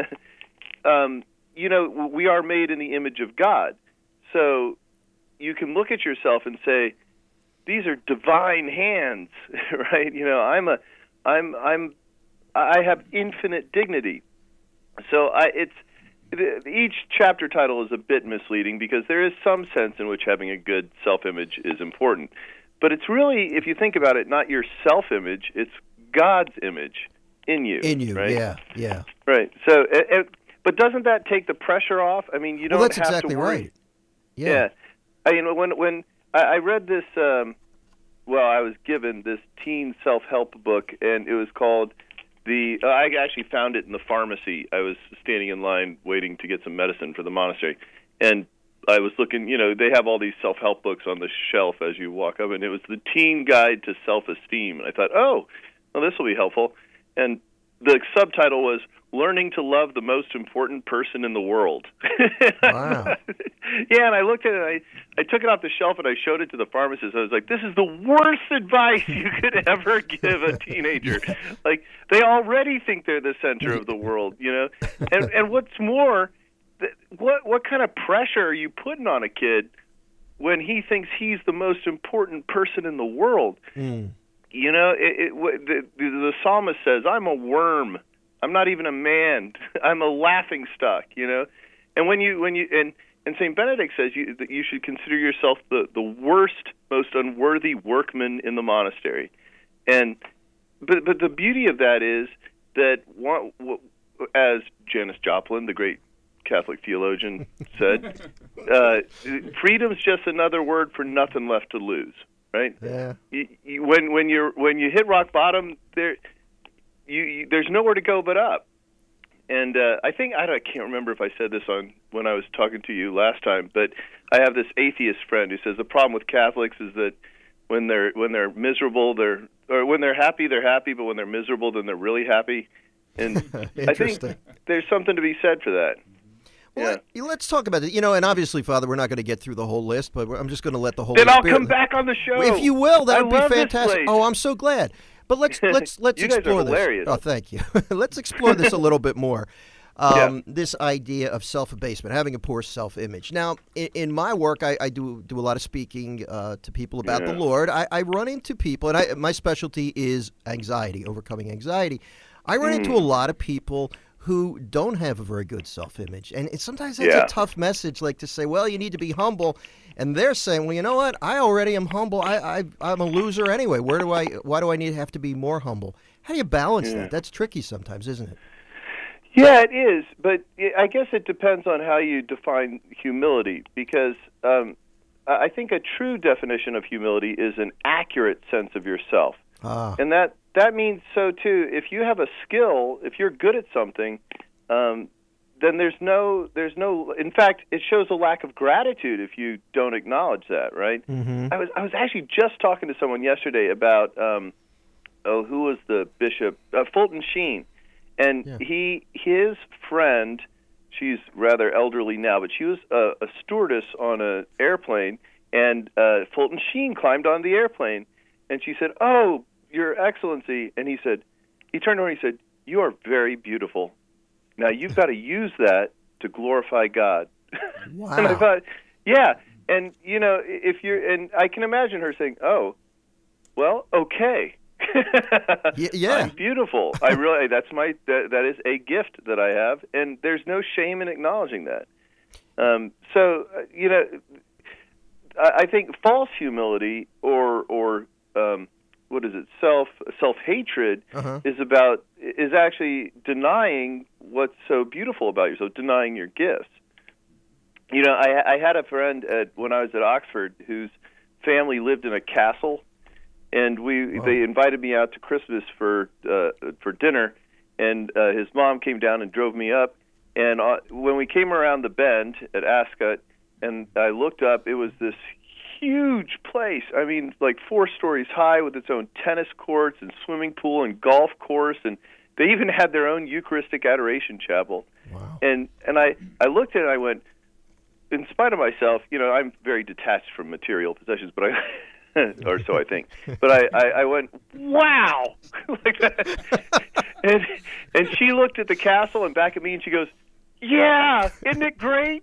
um, you know, we are made in the image of God, so you can look at yourself and say, "These are divine hands," right? You know, I'm a, I'm, I'm, I have infinite dignity. So I, it's each chapter title is a bit misleading because there is some sense in which having a good self-image is important. But it's really, if you think about it, not your self-image, it's God's image in you. In you, right? yeah, yeah. Right. So, it, it, but doesn't that take the pressure off? I mean, you don't Well, that's have exactly to worry. right. Yeah. I mean, when when I, I read this, um, well, I was given this teen self-help book, and it was called the. Uh, I actually found it in the pharmacy. I was standing in line waiting to get some medicine for the monastery, and I was looking, you know, they have all these self-help books on the shelf as you walk up, and it was the Teen Guide to Self-Esteem. And I thought, oh, well, this will be helpful. And the subtitle was Learning to Love the Most Important Person in the World. Wow. Yeah, and I looked at it, I, I took it off the shelf, and I showed it to the pharmacist. I was like, this is the worst advice you could ever give a teenager. Like, they already think they're the center of the world, you know? And and what's more, th- what what kind of pressure are you putting on a kid when he thinks he's the most important person in the world? Mm. You know, it, it, the, the psalmist says, I'm a worm. I'm not even a man. I'm a laughing stock, you know? And when you when you and, and Saint Benedict says you that you should consider yourself the, the worst, most unworthy workman in the monastery. And but but the beauty of that is that one, as Janis Joplin, the great Catholic theologian, said, uh, freedom's just another word for nothing left to lose. Right? Yeah. You, you, when when you're when you hit rock bottom, there you, you there's nowhere to go but up. And uh, I think I, don't, I can't remember if I said this on when I was talking to you last time, but I have this atheist friend who says the problem with Catholics is that when they're when they're miserable, they're or when they're happy, they're happy, but when they're miserable, then they're really happy. And I think there's something to be said for that. Well, yeah. Let's talk about it. You know, and obviously, Father, we're not going to get through the whole list, but I'm just going to let the Holy Then I'll Spirit... come back on the show. If you will, that I would be love fantastic. This place. Oh, I'm so glad. But let's let's let's you guys explore are this. hilarious. Oh, thank you. Let's explore this a little bit more. Um, yeah. This idea of self-abasement, having a poor self-image. Now, in, in my work, I, I do do a lot of speaking uh, to people about yeah. the Lord. I, I run into people, and I, my specialty is anxiety, overcoming anxiety. I run mm. into a lot of people who don't have a very good self-image. And it, sometimes that's yeah. a tough message, like to say, well, you need to be humble. And they're saying, well, you know what? I already am humble. I, I, I'm a loser anyway. Where do I? Why do I need to have to be more humble? How do you balance yeah. that? That's tricky sometimes, isn't it? Yeah, it is. But I guess it depends on how you define humility, because um, I think a true definition of humility is an accurate sense of yourself. Ah. And that That means so, too, if you have a skill, if you're good at something, um, then there's no, there's no, in fact, it shows a lack of gratitude if you don't acknowledge that, right? Mm-hmm. I was I was actually just talking to someone yesterday about, um, oh, who was the bishop? Uh, Fulton Sheen. And yeah. he, his friend, she's rather elderly now, but she was a, a stewardess on an airplane, and uh, Fulton Sheen climbed on the airplane, and she said, oh, Your Excellency, and he said, he turned over and he said, you are very beautiful. Now you've got to use that to glorify God. Wow. And I thought, yeah, and you know, if you're, and I can imagine her saying, oh, well, okay. y- yeah, I'm beautiful. I really, that's my, that, that is a gift that I have, and there's no shame in acknowledging that. Um, so, uh, you know, I, I think false humility or, or, um, what is it? Self self hatred uh-huh. is about is actually denying what's so beautiful about yourself, denying your gifts. You know, I, I had a friend at when I was at Oxford whose family lived in a castle, and we wow. they invited me out to Christmas for uh, for dinner, and uh, his mom came down and drove me up. And uh, when we came around the bend at Ascot, and I looked up, it was this huge place. I mean, like four stories high with its own tennis courts and swimming pool and golf course, and they even had their own Eucharistic Adoration Chapel. Wow. And and I, I looked at it and I went, in spite of myself, you know, I'm very detached from material possessions, but I, or so I think, but I, I, I went, wow! like that. and, and she looked at the castle and back at me and she goes, yeah, isn't it great?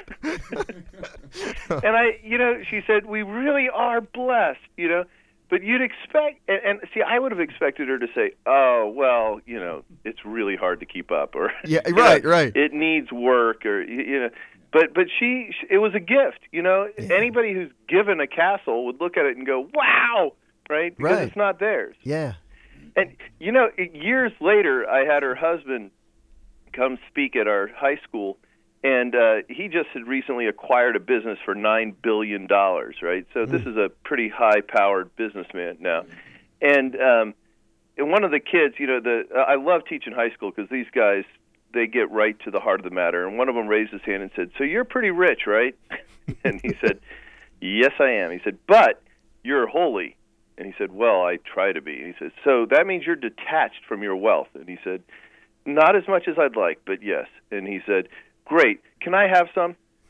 And I, you know, she said, we really are blessed, you know, but you'd expect, and, and see, I would have expected her to say, oh, well, you know, it's really hard to keep up, or yeah, right, know, right. It needs work, or, you know, but, but she, it was a gift, you know, yeah. Anybody who's given a castle would look at it and go, wow, right? Because right. it's not theirs. Yeah. And, you know, years later, I had her husband come speak at our high school. And uh, he just had recently acquired a business for nine billion dollars, right? So mm. this is a pretty high-powered businessman now. And, um, and one of the kids, you know, the uh, I love teaching high school because these guys, they get right to the heart of the matter. And one of them raised his hand and said, so you're pretty rich, right? And he said, yes, I am. He said, but you're holy. And he said, well, I try to be. And he said, so that means you're detached from your wealth. And he said, not as much as I'd like, but yes. And he said, great. Can I have some?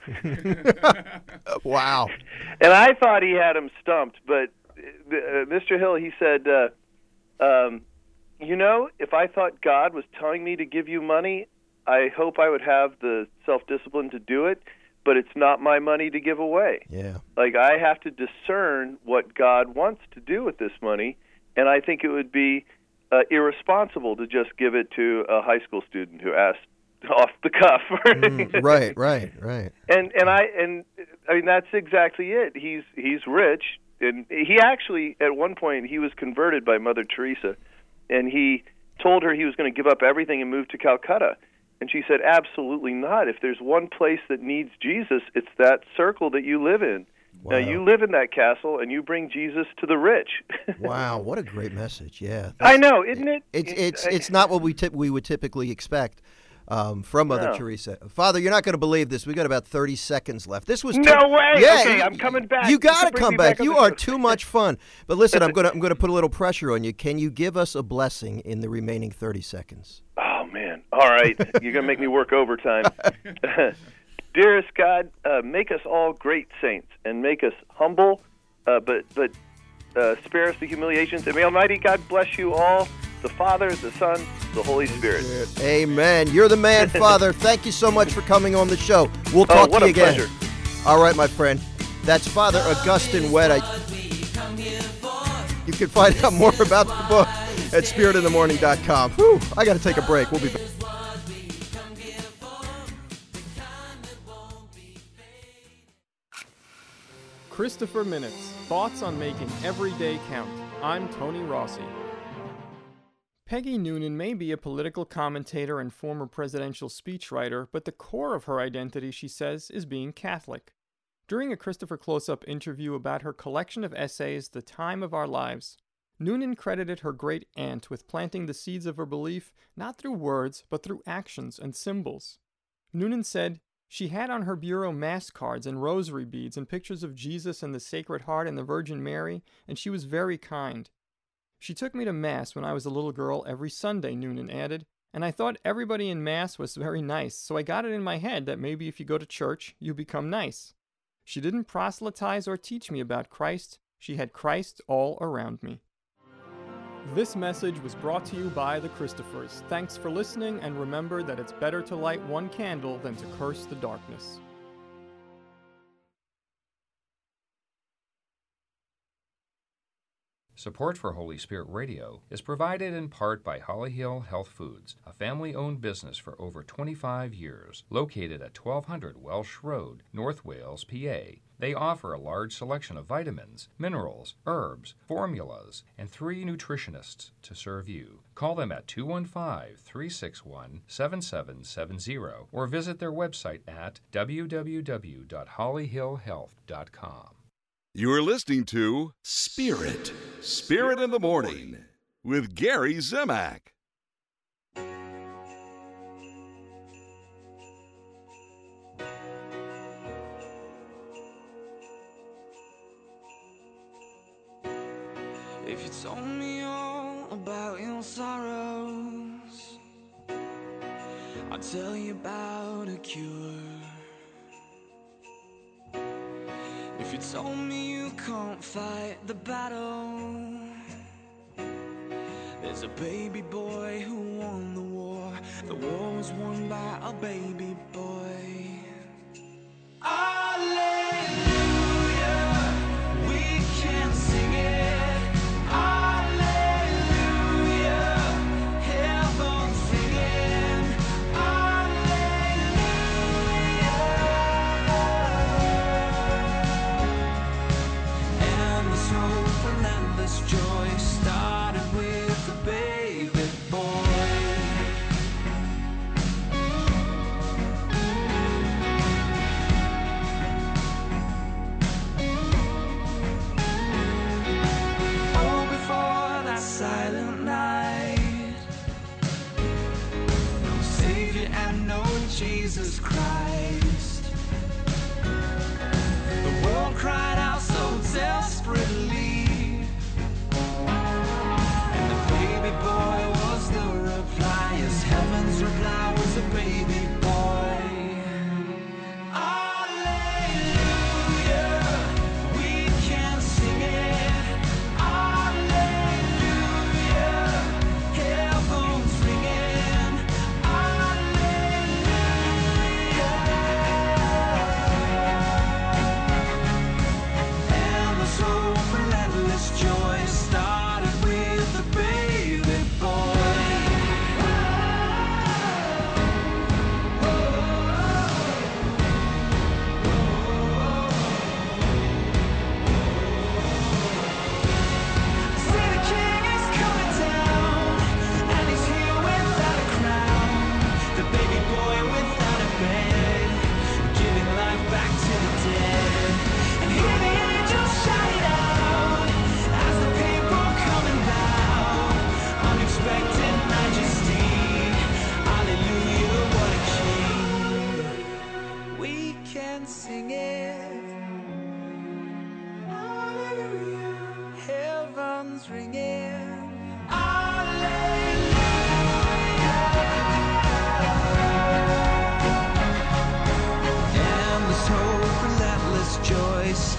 Wow. And I thought he had him stumped, but uh, Mister Hill, he said, uh, um, you know, if I thought God was telling me to give you money, I hope I would have the self-discipline to do it, but it's not my money to give away. Yeah. Like, I have to discern what God wants to do with this money, and I think it would be uh, irresponsible to just give it to a high school student who asked off the cuff. mm, right, right, right. And and I and I mean that's exactly it. He's he's rich, and he actually at one point he was converted by Mother Teresa, and he told her he was going to give up everything and move to Calcutta. And she said, absolutely not. If there's one place that needs Jesus, it's that circle that you live in. Wow. Now, you live in that castle, and you bring Jesus to the rich. Wow, what a great message! Yeah, I know, isn't it? It's it's it's not what we tip, we would typically expect um, from Mother No. Teresa. Father, you're not going to believe this. We got about thirty seconds left. This was No way! Yeah, Okay, you- I'm coming back. You You got to can bring come me back. back on You the are show. too much fun. But listen, I'm going to I'm going to put a little pressure on you. Can you give us a blessing in the remaining thirty seconds? Oh, man. All right. You're going to make me work overtime. Dearest God, uh, make us all great saints and make us humble, uh, but but uh, spare us the humiliations. And may Almighty God bless you all, the Father, the Son, the Holy Spirit. Amen. You're the man, Father. Thank you so much for coming on the show. We'll talk Oh, what to you a again. pleasure. All right, my friend. That's Father Augustine Wett. I, you can find out more about the book at spirit in the morning dot com. Whew, I got to take a break. We'll be back. Christopher Minutes, thoughts on making every day count. I'm Tony Rossi. Peggy Noonan may be a political commentator and former presidential speechwriter, but the core of her identity, she says, is being Catholic. During a Christopher Close-Up interview about her collection of essays, The Time of Our Lives, Noonan credited her great aunt with planting the seeds of her belief not through words, but through actions and symbols. Noonan said, she had on her bureau mass cards and rosary beads and pictures of Jesus and the Sacred Heart and the Virgin Mary, and she was very kind. She took me to Mass when I was a little girl every Sunday, Noonan added, and I thought everybody in Mass was very nice, so I got it in my head that maybe if you go to church, you become nice. She didn't proselytize or teach me about Christ. She had Christ all around me. This message was brought to you by the Christophers. Thanks for listening, and remember that it's better to light one candle than to curse the darkness. Support for Holy Spirit Radio is provided in part by Holly Hill Health Foods, a family-owned business for over twenty-five years, located at twelve hundred Welsh Road, North Wales, P A. They offer a large selection of vitamins, minerals, herbs, formulas, and three nutritionists to serve you. Call them at two one five, three six one, seven seven seven zero or visit their website at w w w dot holly hill health dot com. You're listening to Spirit, Spirit in the Morning with Gary Zimak. If you told me all about your sorrows, I'll tell you about a cure. If you told me you can't fight the battle, there's a baby boy who won the war. The war was won by a baby boy. Alleluia, we can sing it. Alleluia, heaven's singing. Alleluia, endless hope and endless joy started with the baby boy.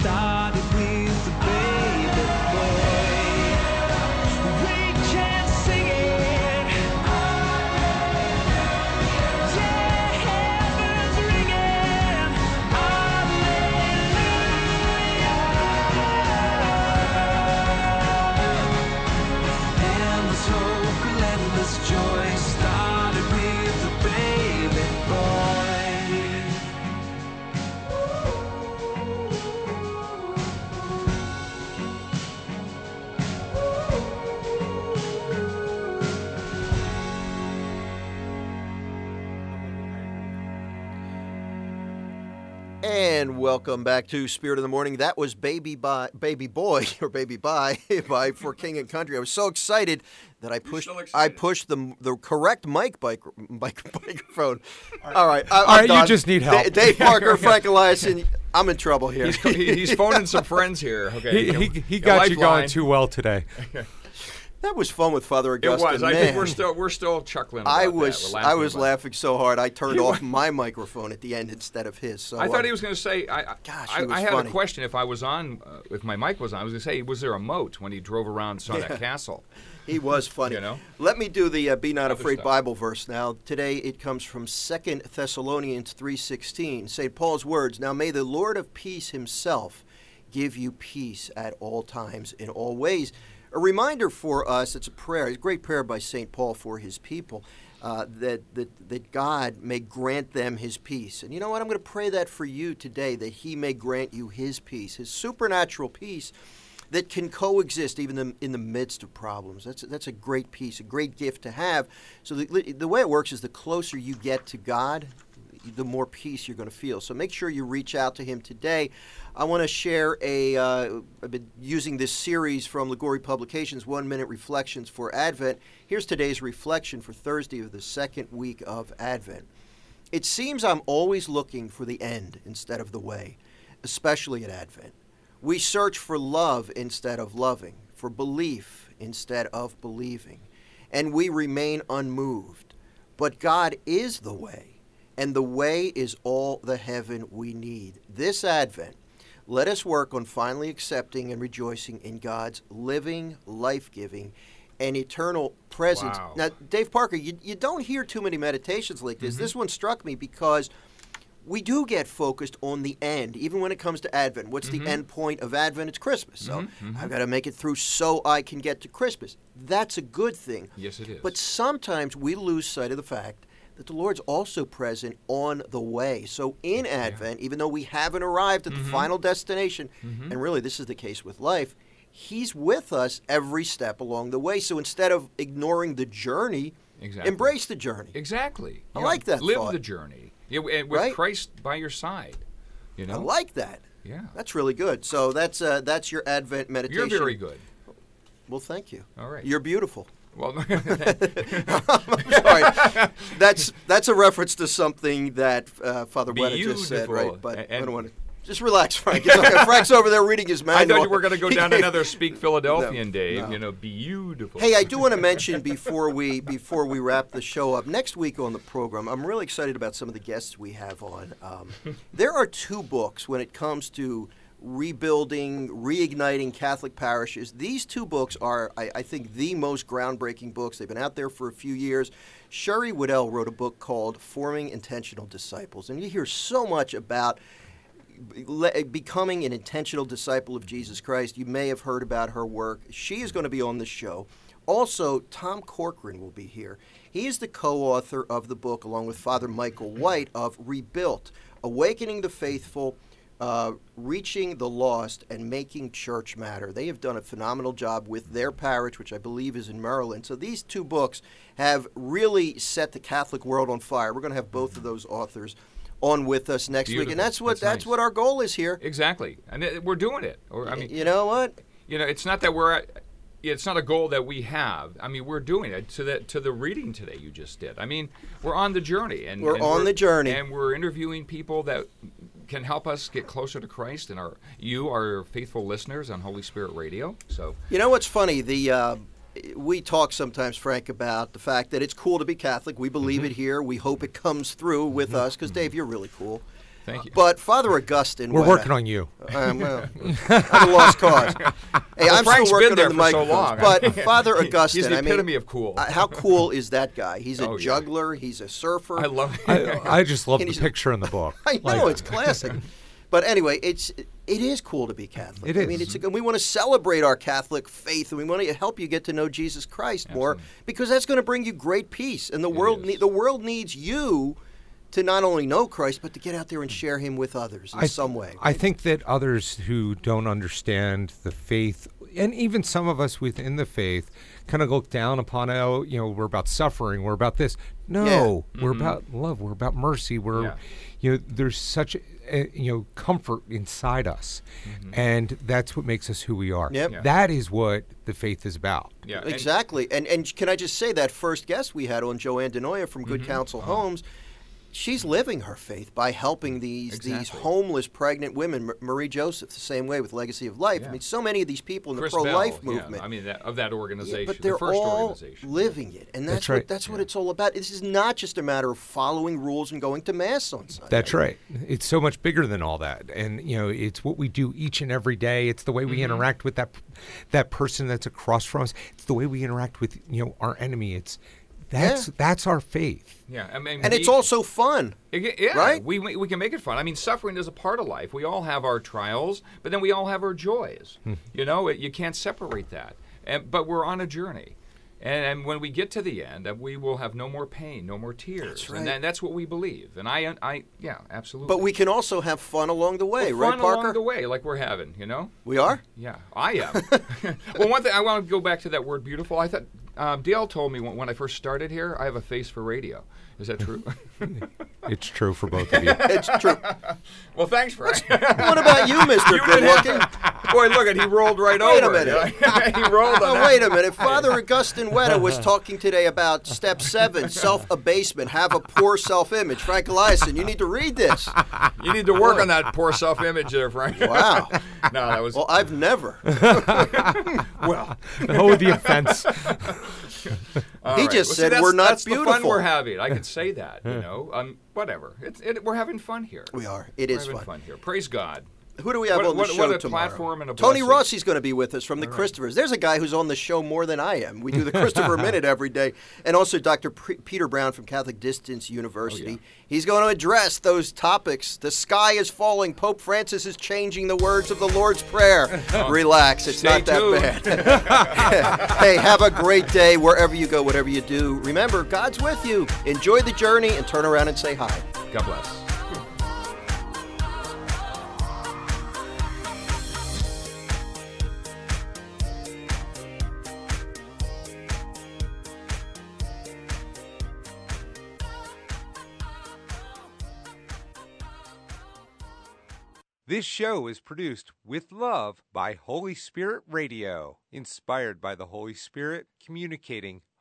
started with the baby boy. We can sing it. Yeah, heaven's ringing. Hallelujah. Endless hope, relentless joy started with the baby boy. And welcome back to Spirit of the Morning. That was Baby by, Baby Boy or Baby Bye by For King and Country. I was so excited that I pushed I pushed the the correct mic mic, mic microphone. All right, I, All right, I'm done. you just need help. Da- Dave Parker, Frank Eliason, I'm in trouble here. He's, he's phoning some friends here. Okay, He, he, he got you going too well today. That was fun with Father It Augustine. was. I Man. think we're still we're still chuckling. About I was That. We're laughing I was about it. laughing so hard I turned He off was- my microphone at the end instead of his. So I thought um, he was going to say. I, I- Gosh, I, he was I had funny. a question. If I was on, uh, if my mic was on, I was going to say, was there a moat when he drove around and saw Yeah. that castle? He was funny. You know? Let me do the uh, Be Not Other Afraid stuff. Bible verse now. Today it comes from Second Thessalonians three sixteen. Saint Paul's words, "Now may the Lord of peace himself give you peace at all times, in all ways." A reminder for us, it's a prayer, it's a great prayer by Saint Paul for his people, uh, that, that, that God may grant them his peace. And you know what? I'm going to pray that for you today, that he may grant you his peace, his supernatural peace that can coexist even in, in the midst of problems. That's, that's a great peace, a great gift to have. So the, the way it works is the closer you get to God, the more peace you're going to feel. So make sure you reach out to him today. I want to share a, uh, I've been using this series from Ligori Publications, One Minute Reflections for Advent. Here's today's reflection for Thursday of the second week of Advent. It seems I'm always looking for the end instead of the way, especially at Advent. We search for love instead of loving, for belief instead of believing, and we remain unmoved. But God is the way, and the way is all the heaven we need. This Advent, let us work on finally accepting and rejoicing in God's living, life-giving, and eternal presence. Wow. Now, Dave Parker, you, you don't hear too many meditations like this. Mm-hmm. This one struck me because we do get focused on the end, even when it comes to Advent. What's Mhm. the end point of Advent? It's Christmas. So Mhm, mhm. I've got to make it through so I can get to Christmas. That's a good thing. Yes, it is. But sometimes we lose sight of the fact that the Lord's also present on the way. So in Advent, even though we haven't arrived at the Mhm. final destination, Mhm. and really this is the case with life, He's with us every step along the way. So instead of ignoring the journey, Exactly. embrace the journey. Exactly. I You know, like that Live thought. the journey. Yeah, and with Right? Christ by your side. You know. I like that. Yeah. That's really good. So that's uh, that's your Advent meditation. You're very good. Well, thank you. All right. You're beautiful. Well, I'm sorry. That's that's a reference to something that uh, Father Weta just said, right? Beautiful. But And- I don't want to. Just relax, Frank. It's okay. Frank's over there reading his manual. I thought you were going to go down another Speak Philadelphian, No, Dave. no. You know, beautiful. Hey, I do want to mention before we before we wrap the show up, next week on the program, I'm really excited about some of the guests we have on. Um, there are two books when it comes to rebuilding, reigniting Catholic parishes. These two books are, I, I think, the most groundbreaking books. They've been out there for a few years. Sherry Waddell wrote a book called Forming Intentional Disciples, and you hear so much about le- becoming an intentional disciple of Jesus Christ. You may have heard about her work. She is going to be on the show. Also, Tom Corcoran will be here. He is the co-author of the book, along with Father Michael White, of Rebuilt, Awakening the Faithful, uh, Reaching the Lost, and Making Church Matter. They have done a phenomenal job with their parish, which I believe is in Maryland. So these two books have really set the Catholic world on fire. We're going to have both of those authors on with us next week, Beautiful. and that's what That's that's nice. what our goal is here. Exactly, and it, we're doing it. Or I mean, You know what? you know, it's not that we're. At, it's not a goal that we have. I mean, we're doing it to the to the reading today you just did. I mean, we're on the journey, and We're and on the journey. and we're interviewing people that can help us get closer to Christ, and our you, our faithful listeners on Holy Spirit Radio. So You know what's funny? The uh, we talk sometimes, Frank, about the fact that it's cool to be Catholic. We believe Mm-hmm. it here. We hope it comes through with us because, Dave, you're really cool. Thank you. But Father Augustine, We're Weta- working on you. Um, well, I'm a lost cause. Hey, Well, I'm Frank's still working been there on the for so microphones. long. But Father Augustine, He's the I mean, epitome of cool. uh, how cool is that guy? He's a Oh, yeah. juggler. He's a surfer. I love I, I just love And the he's- picture in the book. I know Like- it's classic. But anyway, it's it is cool to be Catholic. It I is. mean, it's and we want to celebrate our Catholic faith, and we want to help you get to know Jesus Christ more, because that's going to bring you great peace. And the world ne- the world needs you to not only know Christ, but to get out there and share Him with others in I, some way. I think that others who don't understand the faith, and even some of us within the faith, kind of look down upon, oh, you know, we're about suffering, we're about this. No, Yeah. we're Mhm. about love, we're about mercy. We're, Yeah. you know, there's such, a, you know, comfort inside us, and that's what makes us who we are. Yep. Yeah. That is what the faith is about. Yeah, and- Exactly. And and can I just say that first guest we had on, Joanne Denoya from Good Counsel Homes, she's living her faith by helping these these Exactly. homeless pregnant women. M- Marie Joseph, the same way with Legacy of Life. I Yeah. mean, so many of these people in Chris the pro-life Bell, yeah, movement. I mean, that, of that Yeah, organization, but they're the first all organization. living it, and that's, That's what right. that's what it's all about. This is not just a matter of following rules and going to mass on Sunday. That's right. It's so much bigger than all that, and you know, it's what we do each and every day. It's the way we Mm-hmm. interact with that that person that's across from us. It's the way we interact with, you know, our enemy. It's that's Yeah. that's our faith. Yeah, I mean, And it's we- also fun. It- Yeah, right? We, we we can make it fun. I mean, suffering is a part of life. We all have our trials, but then we all have our joys. Hmm. You know, it, you can't separate that. And but we're on a journey, and, and when we get to the end, uh, we will have no more pain, no more tears. That's right. And that, that's what we believe. And I, I, yeah, absolutely. But we can also have fun along the way, Well, right, fun Parker? along the way, like we're having. You know. We are? Yeah, I am. Well, one thing I want to go back to that word "beautiful." I thought um, Dale told me when, when I first started here, I have a face for radio. Is that true? It's true for both of you. It's true. Well, thanks, Frank. What about you, Mister Good Looking? Boy, look at he rolled right Wait over. a minute. it. He rolled. Oh, on wait that. a minute. Father Augustine Weta was talking today about step seven, self-abasement, have a poor self-image. Frank Eliason, you need to read this. You need to work on that poor self-image there, Frank. Wow. No, that was. Well, I've never. well, Oh, the offense. all He right. just Well, see, said that's- we're not that's the fun beautiful. we're having. I could say that, you know. Um, whatever. It's it, we're having fun here. We are. It We're is having fun. fun here. Praise God. Who do we have What- on the what- show what a tomorrow? platform and a Tony blessing. Rossi's going to be with us from the Christophers. There's a guy who's on the show more than I am. We do the Christopher Minute every day. And also Doctor P- Peter Brown from Catholic Distance University. He's going to address those topics. The sky is falling. Pope Francis is changing the words of the Lord's Prayer. Relax. It's Stay not that bad. Hey, have a great day wherever you go, whatever you do. Remember, God's with you. Enjoy the journey and turn around and say hi. God bless. This show is produced with love by Holy Spirit Radio, inspired by the Holy Spirit, communicating